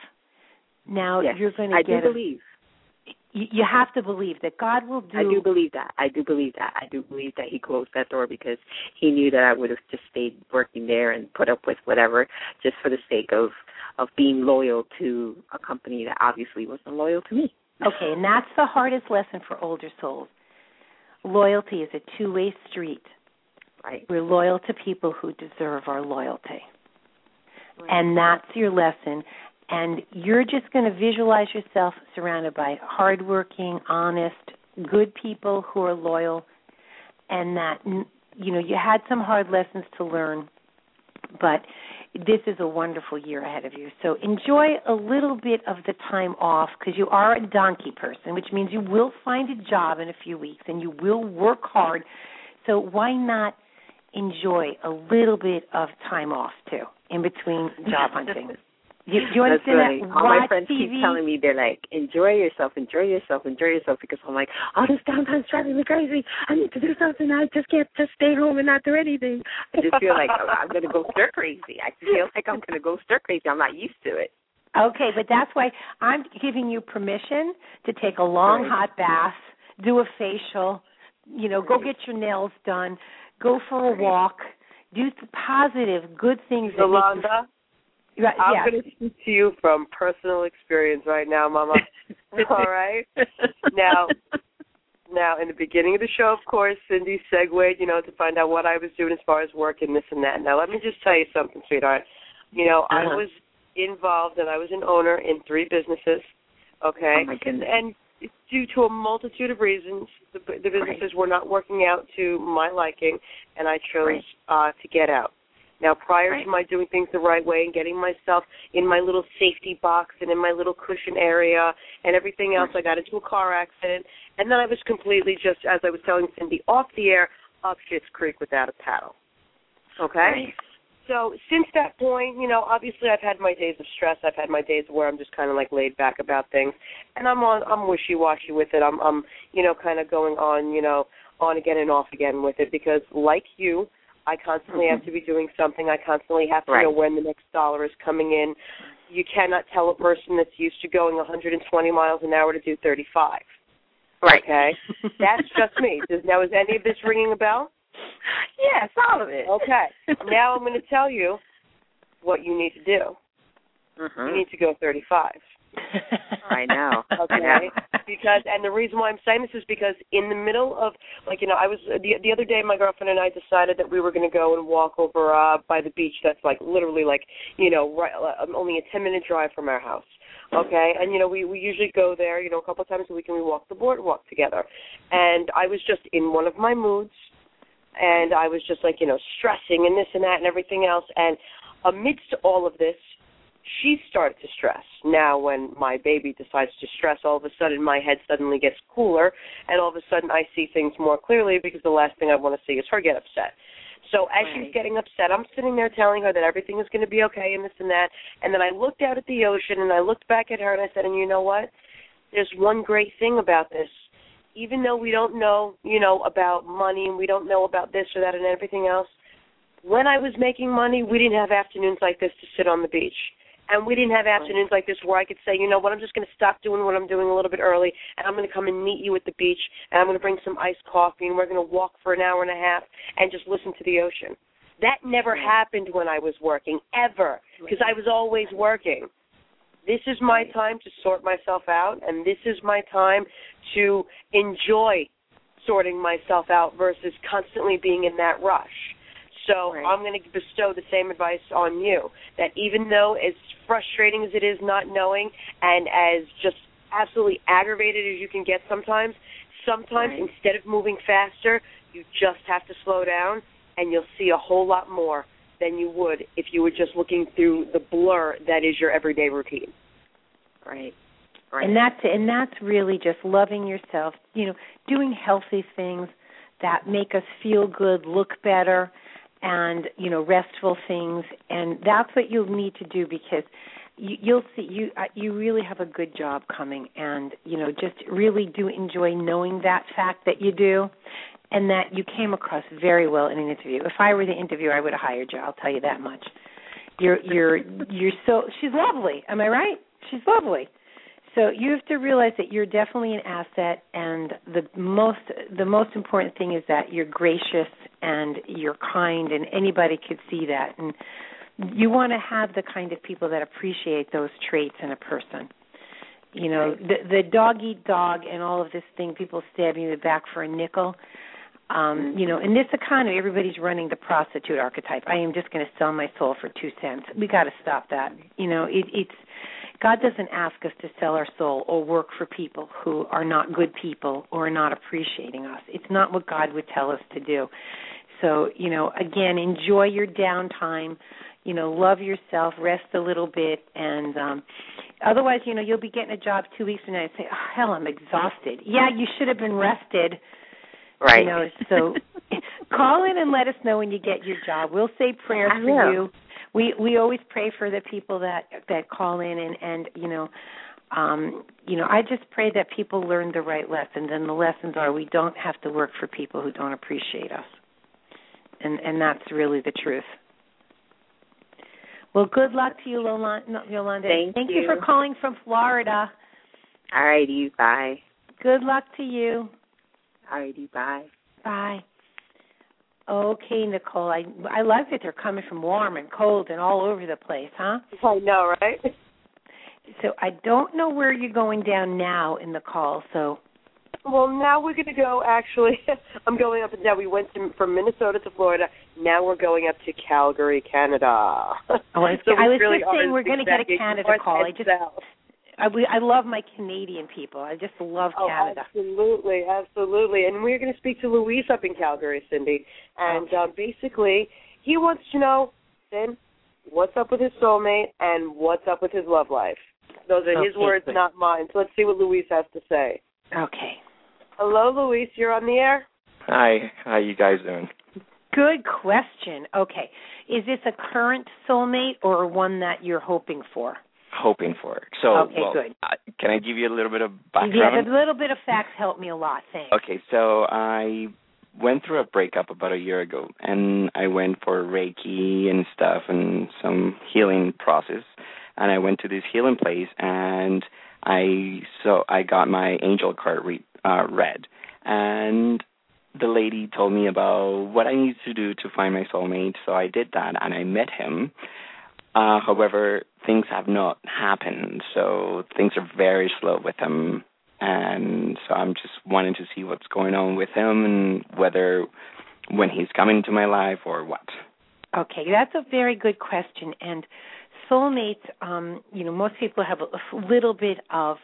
Now yes. you're going to I do believe. You have to believe that God will do. I do believe that. I do believe that he closed that door because he knew that I would have just stayed working there and put up with whatever just for the sake of being loyal to a company that obviously wasn't loyal to me. Okay, and that's the hardest lesson for older souls. Loyalty is a two-way street. Right. We're loyal to people who deserve our loyalty. Right. And that's your lesson. And you're just going to visualize yourself surrounded by hardworking, honest, good people who are loyal, and that, you had some hard lessons to learn, but this is a wonderful year ahead of you. So enjoy a little bit of the time off because you are a donkey person, which means you will find a job in a few weeks and you will work hard. So why not enjoy a little bit of time off, too, in between job hunting? Do you understand right. that? All my friends TV. keep telling me, they're like, enjoy yourself, because I'm like, oh, this downtime's driving me crazy. I need to do something. I just can't just stay home and not do anything. I just feel like I'm going to go stir crazy. I feel like I'm going to go stir crazy. I'm not used to it. Okay, but that's why I'm giving you permission to take a long hot bath, do a facial, go get your nails done, go for a walk, do positive, good things. Yolanda? Right, I'm going to speak to you from personal experience right now, Mama. All right? Now, in the beginning of the show, of course, Cindy segued, to find out what I was doing as far as work and this and that. Now, let me just tell you something, sweetheart. I was involved and I was an owner in 3 businesses, okay? Oh, my goodness. And due to a multitude of reasons, the businesses were not working out to my liking, and I chose to get out. Now, prior to my doing things the right way and getting myself in my little safety box and in my little cushion area and everything else, I got into a car accident, and then I was completely just, as I was telling Cindy, off the air, up Schitt's Creek without a paddle. Okay? Right. So since that point, obviously I've had my days of stress. I've had my days where I'm just kind of like laid back about things, and I'm wishy-washy with it. I'm kind of going on again and off again with it because, like you, I constantly have to be doing something. I constantly have to know when the next dollar is coming in. You cannot tell a person that's used to going 120 miles an hour to do 35. Right. Okay? That's just me. Now, is any of this ringing a bell? Yes, all of it. Okay. Now I'm going to tell you what you need to do. You need to go 35. I know. Okay. I know. And the reason why I'm saying this is because in the middle of, I was the other day, my girlfriend and I decided that we were going to go and walk over by the beach. That's literally only a 10-minute drive from our house. Okay, and we usually go there. A couple of times a week, and we walk the boardwalk together. And I was just in one of my moods, and I was just stressing and this and that and everything else. And amidst all of this, she started to stress. Now, when my baby decides to stress, all of a sudden my head suddenly gets cooler, and all of a sudden I see things more clearly because the last thing I want to see is her get upset. So as she's getting upset, I'm sitting there telling her that everything is going to be okay and this and that, and then I looked out at the ocean and I looked back at her and I said, and you know what? There's one great thing about this. Even though we don't know, about money and we don't know about this or that and everything else, when I was making money, we didn't have afternoons like this to sit on the beach. And we didn't have afternoons like this where I could say, you know what, I'm just going to stop doing what I'm doing a little bit early, and I'm going to come and meet you at the beach, and I'm going to bring some iced coffee, and we're going to walk for an hour and a half and just listen to the ocean. That never happened when I was working, ever, because I was always working. This is my time to sort myself out, and this is my time to enjoy sorting myself out versus constantly being in that rush. So I'm going to bestow the same advice on you, that even though as frustrating as it is not knowing and as just absolutely aggravated as you can get sometimes instead of moving faster, you just have to slow down, and you'll see a whole lot more than you would if you were just looking through the blur that is your everyday routine. Right. And that's really just loving yourself, doing healthy things that make us feel good, look better, and, restful things. And that's what you'll need to do because you'll see you really have a good job coming. And, just really do enjoy knowing that fact that you do. and that you came across very well in an interview. If I were the interviewer, I would have hired you. I'll tell you that much. You're so, she's lovely. Am I right? She's lovely. So you have to realize that you're definitely an asset, and the most important thing is that you're gracious and you're kind, and anybody could see that. And you want to have the kind of people that appreciate those traits in a person. You know, the dog-eat-dog and all of this thing, people stabbing you in the back for a nickel. You know, in this economy, everybody's running the prostitute archetype. I am just going to sell my soul for 2 cents. We got to stop that. You know, it's God doesn't ask us to sell our soul or work for people who are not good people or are not appreciating us. It's not what God would tell us to do. So, you know, again, enjoy your downtime. You know, love yourself, rest a little bit, and otherwise, you know, you'll be getting a job 2 weeks from now and say, oh, hell, I'm exhausted. Yeah, you should have been rested. Right. You know, so call in and let us know when you get your job. We'll say prayers for you. We always pray for the people that call in, and you know, I just pray that people learn the right lessons, and the lessons are we don't have to work for people who don't appreciate us, and that's really the truth. Well, good luck to you, Yolanda. Thank you for calling from Florida. All righty, bye. Good luck to you. All righty, bye. Bye. Okay, Nicole, I like that they're coming from warm and cold and all over the place, huh? I know, right? So I don't know where you're going down now in the call, so. Well, now we're going to go, actually, I'm going up and down. We went from Minnesota to Florida. Now we're going up to Calgary, Canada. I was really just saying we're going to get a Canada call. I love my Canadian people. I just love Canada. Absolutely, absolutely. And we're going to speak to Luis up in Calgary, Cindy. And basically, he wants to know, then, what's up with his soulmate and what's up with his love life. Those are his words, not mine. So let's see what Luis has to say. Okay. Hello, Luis. You're on the air? Hi. How you guys doing? Good question. Okay. Is this a current soulmate or one that you're hoping for? Hoping for it. So, good. Can I give you a little bit of background? Yeah, a little bit of facts help me a lot. Thanks. Okay, so I went through a breakup about a year ago, and I went for Reiki and stuff and some healing process, and I went to this healing place, and I got my angel card read, and the lady told me about what I need to do to find my soulmate, so I did that, and I met him. However, things have not happened, so things are very slow with him, and so I'm just wanting to see what's going on with him and whether when he's coming into my life or what. Okay, that's a very good question, and soulmates, most people have a little bit of,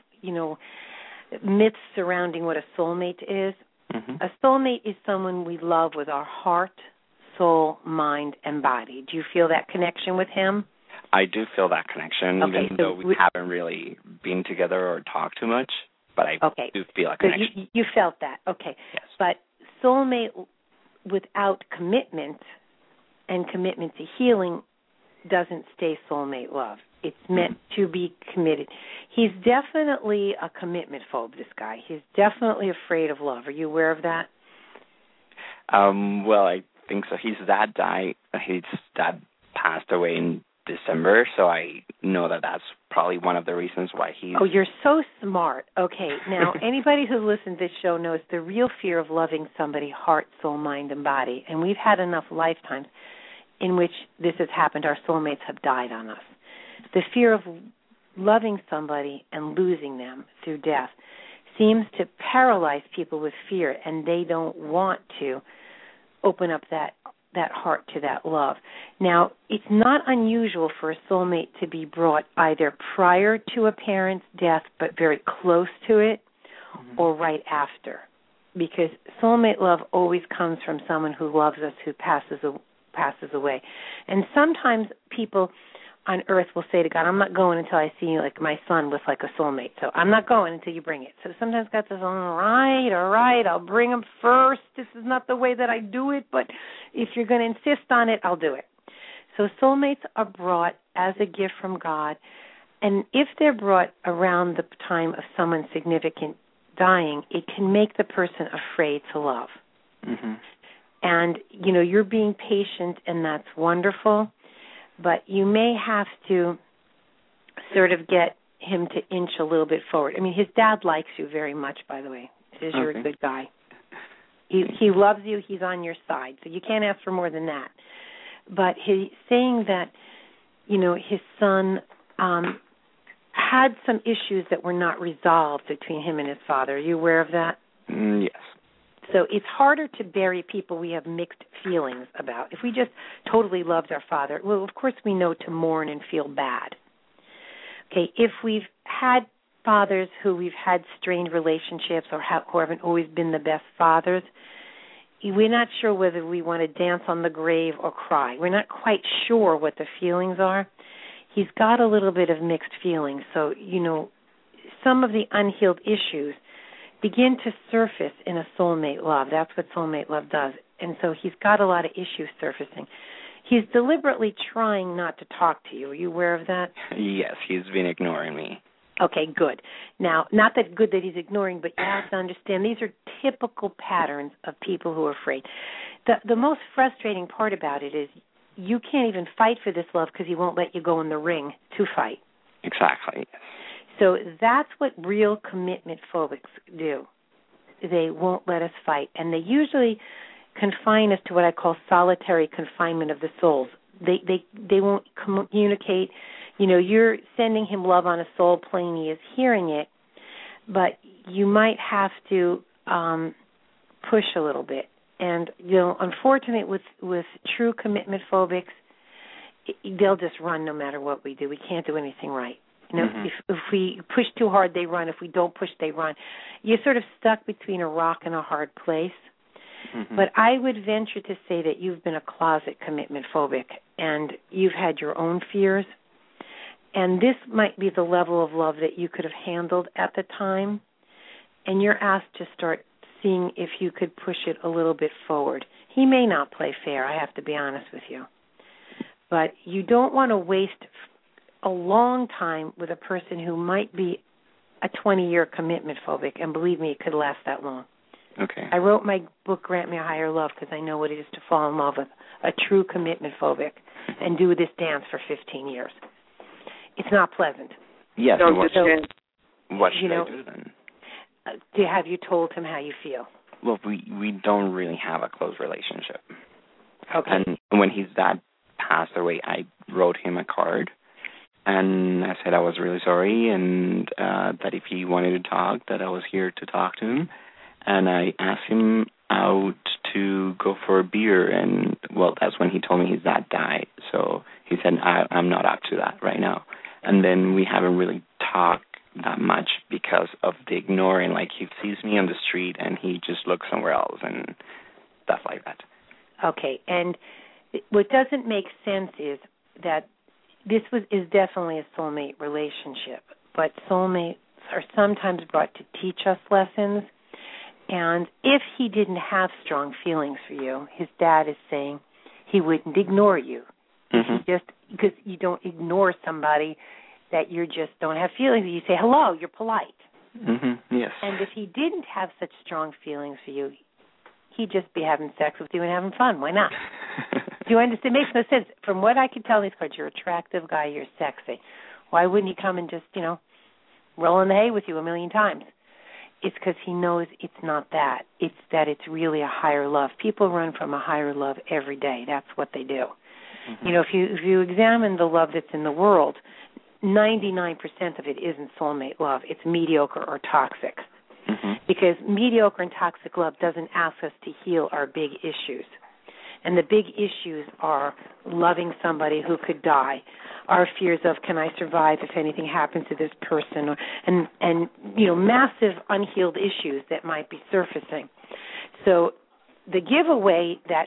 myths surrounding what a soulmate is. Mm-hmm. A soulmate is someone we love with our heart, soul, mind, and body. Do you feel that connection with him? I do feel that connection, even though we haven't really been together or talked too much, but I do feel a connection. So you felt that, okay. Yes. But soulmate without commitment and commitment to healing doesn't stay soulmate love. It's meant to be committed. He's definitely a commitment phobe, this guy. He's definitely afraid of love. Are you aware of that? Well, I think so. His dad passed away in December, so I know that that's probably one of the reasons why he's... Oh, you're so smart. Okay, now, anybody who listens to this show knows the real fear of loving somebody, heart, soul, mind, and body, and we've had enough lifetimes in which this has happened. Our soulmates have died on us. The fear of loving somebody and losing them through death seems to paralyze people with fear, and they don't want to open up that heart to that love. Now, it's not unusual for a soulmate to be brought either prior to a parent's death but very close to it, or right after, because soulmate love always comes from someone who loves us, who passes away. And sometimes people on earth will say to God, I'm not going until I see like my son with like a soulmate, so I'm not going until you bring it. So sometimes God says, all right, I'll bring him first. This is not the way that I do it, but if you're going to insist on it, I'll do it. So soulmates are brought as a gift from God, and if they're brought around the time of someone significant dying, it can make the person afraid to love. And, you're being patient, and that's wonderful, but you may have to sort of get him to inch a little bit forward. I mean, his dad likes you very much, by the way. He says you're a good guy. He loves you. He's on your side, so you can't ask for more than that. But he's saying that, his son had some issues that were not resolved between him and his father. Are you aware of that? Yes. So it's harder to bury people we have mixed feelings about. If we just totally loved our father, well, of course we know to mourn and feel bad. Okay, if we've had fathers who we've had strained relationships or who haven't always been the best fathers, we're not sure whether we want to dance on the grave or cry. We're not quite sure what the feelings are. He's got a little bit of mixed feelings. So, some of the unhealed issues begin to surface in a soulmate love. That's what soulmate love does. And so he's got a lot of issues surfacing. He's deliberately trying not to talk to you. Are you aware of that? Yes, he's been ignoring me. Okay, good. Now, not that good that he's ignoring, but you have to understand these are typical patterns of people who are afraid. The most frustrating part about it is you can't even fight for this love because he won't let you go in the ring to fight. Exactly. So that's what real commitment phobics do. They won't let us fight, and they usually confine us to what I call solitary confinement of the souls. They won't communicate. You're sending him love on a soul plane. He is hearing it, but you might have to push a little bit. And, unfortunately, with true commitment phobics, they'll just run no matter what we do. We can't do anything right. If we push too hard, they run. If we don't push, they run. You're sort of stuck between a rock and a hard place. But I would venture to say that you've been a closet commitment phobic, and you've had your own fears. And this might be the level of love that you could have handled at the time. And you're asked to start seeing if you could push it a little bit forward. He may not play fair, I have to be honest with you. But you don't want to waste a long time with a person who might be a 20-year commitment phobic, and believe me, it could last that long. Okay. I wrote my book, Grant Me a Higher Love, because I know what it is to fall in love with a true commitment phobic and do this dance for 15 years. It's not pleasant. Yes. So, what should I do then? Have you told him how you feel? Well, we don't really have a close relationship. Okay. And when his dad passed away, I wrote him a card. And I said I was really sorry, and that if he wanted to talk, that I was here to talk to him. And I asked him out to go for a beer, and, well, that's when he told me his dad died. So he said, I'm not up to that right now. And then we haven't really talked that much because of the ignoring. Like, he sees me on the street, and he just looks somewhere else and stuff like that. Okay, and what doesn't make sense is that this is definitely a soulmate relationship, but soulmates are sometimes brought to teach us lessons. And if he didn't have strong feelings for you, his dad is saying he wouldn't ignore you. Just because you don't ignore somebody that you just don't have feelings. You say hello. You're polite. Yes. And if he didn't have such strong feelings for you, he'd just be having sex with you and having fun. Why not? Do you understand? It makes no sense. From what I could tell in these cards, you're an attractive guy, you're sexy. Why wouldn't he come and just, roll in the hay with you a million times? It's because he knows it's not that. It's that it's really a higher love. People run from a higher love every day. That's what they do. If you examine the love that's in the world, 99% of it isn't soulmate love. It's mediocre or toxic. Because mediocre and toxic love doesn't ask us to heal our big issues. And the big issues are loving somebody who could die, our fears of can I survive if anything happens to this person, and massive unhealed issues that might be surfacing. So the giveaway that,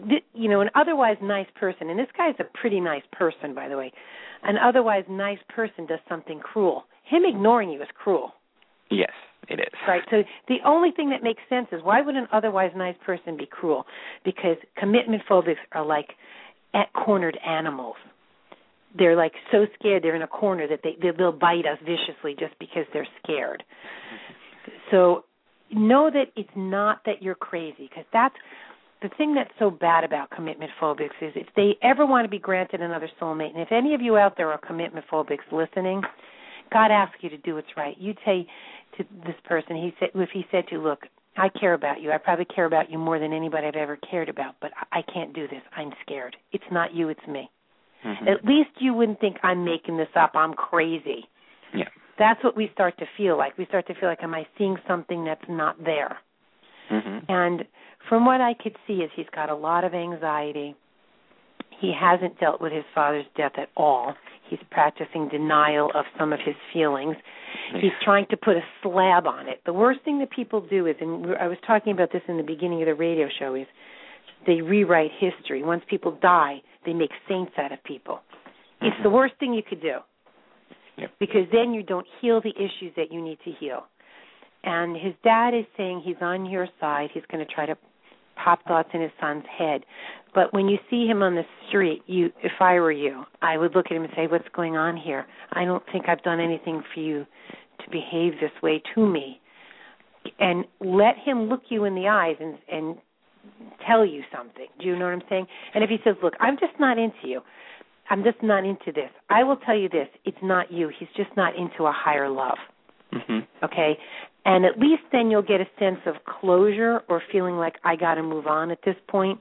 an otherwise nice person, and this guy's a pretty nice person, by the way, an otherwise nice person does something cruel. Him ignoring you is cruel. Yes, it is. Right. So the only thing that makes sense is why would an otherwise nice person be cruel? Because commitment phobics are like cornered animals. They're like so scared they're in a corner that they'll bite us viciously just because they're scared. So know that it's not that you're crazy, because that's the thing that's so bad about commitment phobics is if they ever want to be granted another soulmate, and if any of you out there are commitment phobics listening, God asks you to do what's right. You'd say to this person, if he said to you, look, I care about you. I probably care about you more than anybody I've ever cared about, but I can't do this. I'm scared. It's not you, it's me. Mm-hmm. At least you wouldn't think I'm making this up. I'm crazy. Yeah. That's what we start to feel like. We start to feel like, am I seeing something that's not there? Mm-hmm. And from what I could see is he's got a lot of anxiety. He hasn't dealt with his father's death at all. He's practicing denial of some of his feelings. Yeah. He's trying to put a slab on it. The worst thing that people do is, and I was talking about this in the beginning of the radio show, is they rewrite history. Once people die, they make saints out of people. Mm-hmm. It's the worst thing you could do. Yep. Because then you don't heal the issues that you need to heal. And his dad is saying he's on your side. He's going to try to pop thoughts in his son's head. But when you see him on the street, if I were you, I would look at him and say, what's going on here? I don't think I've done anything for you to behave this way to me. And let him look you in the eyes and tell you something. Do you know what I'm saying? And if he says, look, I'm just not into you. I'm just not into this. I will tell you this. It's not you. He's just not into a higher love. Mm-hmm. Okay? And at least then you'll get a sense of closure or feeling like I got to move on at this point.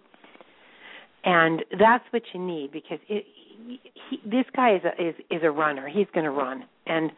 And that's what you need, because this guy is a runner. He's going to run. And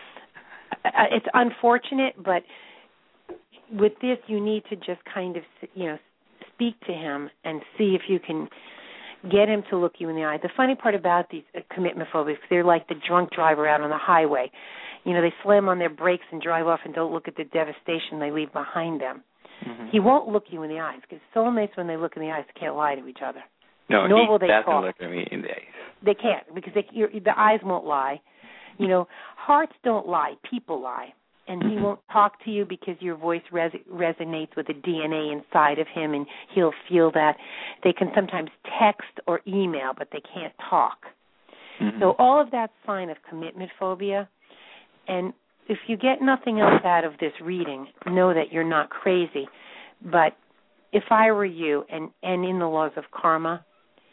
it's unfortunate, but with this you need to just kind of, speak to him and see if you can get him to look you in the eye. The funny part about these commitment phobics, they're like the drunk driver out on the highway. They slam on their brakes and drive off and don't look at the devastation they leave behind them. Mm-hmm. He won't look you in the eyes, because soulmates, when they look in the eyes, can't lie to each other. No, nor he will they doesn't talk. Look at me in the eyes. They can't, because the eyes won't lie. Hearts don't lie. People lie. And he won't talk to you because your voice resonates with the DNA inside of him, and he'll feel that. They can sometimes text or email, but they can't talk. Mm-hmm. So all of that's sign of commitment phobia. And if you get nothing else out of this reading, know that you're not crazy. But if I were you, and in the laws of karma,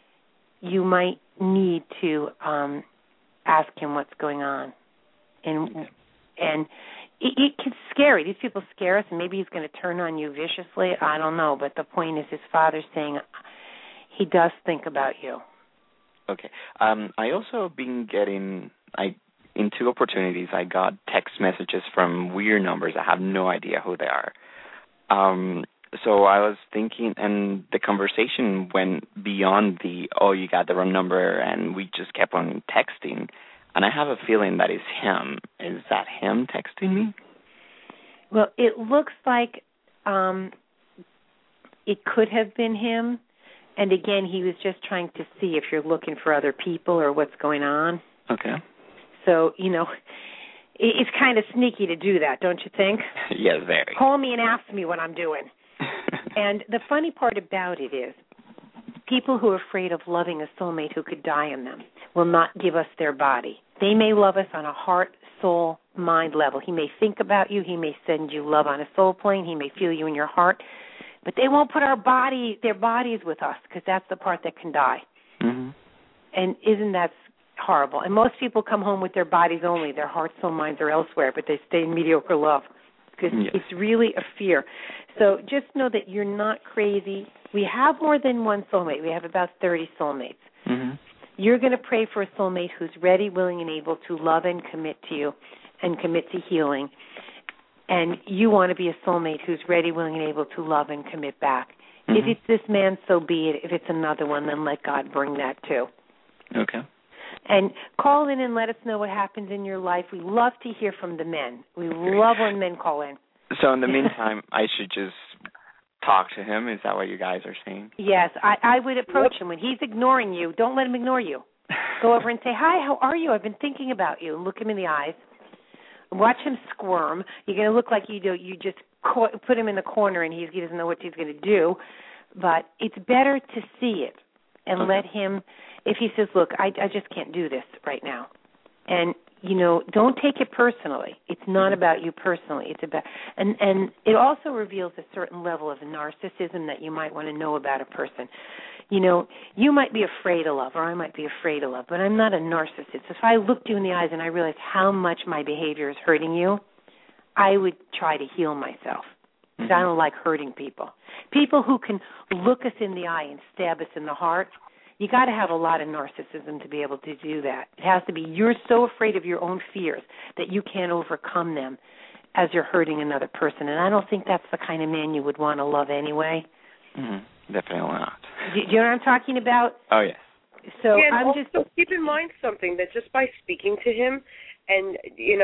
you might need to ask him what's going on. And it gets scary. These people scare us, and maybe he's going to turn on you viciously. I don't know. But the point is, his father's saying he does think about you. Okay. I also been getting, in 2 opportunities, I got text messages from weird numbers. I have no idea who they are. So I was thinking, and the conversation went beyond you got the wrong number, and we just kept on texting. And I have a feeling that is him. Is that him texting me? Well, it looks like it could have been him. And again, he was just trying to see if you're looking for other people or what's going on. Okay. So, it's kind of sneaky to do that, don't you think? Yes, very. Call me and ask me what I'm doing. And the funny part about it is, people who are afraid of loving a soulmate who could die in them will not give us their body. They may love us on a heart, soul, mind level. He may think about you. He may send you love on a soul plane. He may feel you in your heart. But they won't put their bodies with us, because that's the part that can die. Mm-hmm. And isn't that horrible? And most people come home with their bodies only. Their hearts, soul, minds are elsewhere, but they stay in mediocre love, because it's really a fear. So just know that you're not crazy. We have more than one soulmate. We have about 30 soulmates. Mm-hmm. You're going to pray for a soulmate who's ready, willing, and able to love and commit to you and commit to healing. And you want to be a soulmate who's ready, willing, and able to love and commit back. Mm-hmm. If it's this man, so be it. If it's another one, then let God bring that too. Okay. And call in and let us know what happens in your life. We love to hear from the men. We love when men call in. So in the meantime, I should just talk to him? Is that what you guys are saying? Yes, I would approach him. When he's ignoring you, don't let him ignore you. Go over and say, hi, how are you? I've been thinking about you. And look him in the eyes. Watch him squirm. You're going to look like you just put him in the corner and he doesn't know what he's going to do. But it's better to see it and let him, if he says, look, I just can't do this right now. And don't take it personally. It's not about you personally. It's about, and it also reveals a certain level of narcissism that you might want to know about a person. You might be afraid of love, or I might be afraid of love, but I'm not a narcissist. If I looked you in the eyes and I realized how much my behavior is hurting you, I would try to heal myself. Because I don't like hurting people. People who can look us in the eye and stab us in the heart, you got to have a lot of narcissism to be able to do that. It has to be you're so afraid of your own fears that you can't overcome them as you're hurting another person. And I don't think that's the kind of man you would want to love anyway. Mm-hmm. Definitely not. Do you know what I'm talking about? Oh, yes. So yeah, I'm also keep in mind something, that just by speaking to him and,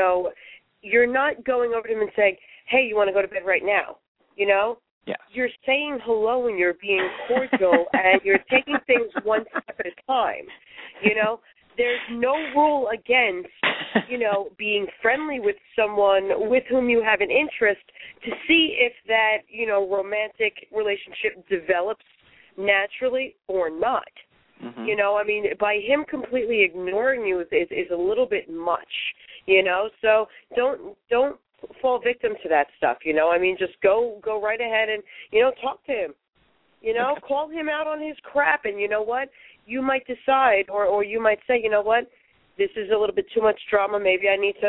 you're not going over to him and saying, hey, you want to go to bed right now? Yeah. You're saying hello and you're being cordial and you're taking things one step at a time. There's no rule against, being friendly with someone with whom you have an interest to see if that, romantic relationship develops naturally or not. Mm-hmm. By him completely ignoring you is a little bit much, so don't fall victim to that stuff, just go right ahead and, talk to him, call him out on his crap, and you know what, you might decide, or you might say, you know what, this is a little bit too much drama, maybe I need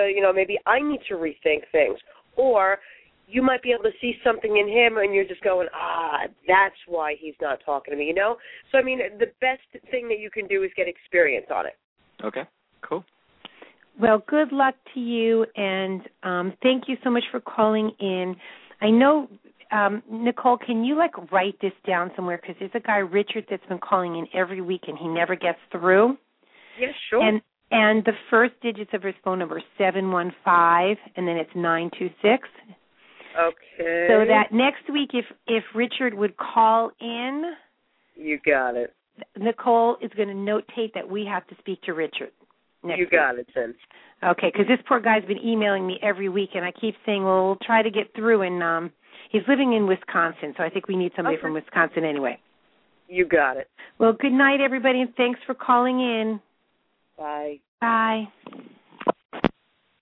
to rethink things, or you might be able to see something in him and you're just going, that's why he's not talking to me, So, the best thing that you can do is get experience on it. Okay, cool. Well, good luck to you, and thank you so much for calling in. I know, Nicole, can you, write this down somewhere? Because there's a guy, Richard, that's been calling in every week, and he never gets through. Yes, sure. And the first digits of his phone number is 715, and then it's 926. Okay. So that next week, if Richard would call in. You got it. Nicole is going to notate that we have to speak to Richard. You got it, then. Okay, because this poor guy's been emailing me every week, and I keep saying, well, we'll try to get through. And he's living in Wisconsin, so I think we need somebody from Wisconsin anyway. You got it. Well, good night, everybody, and thanks for calling in. Bye. Bye.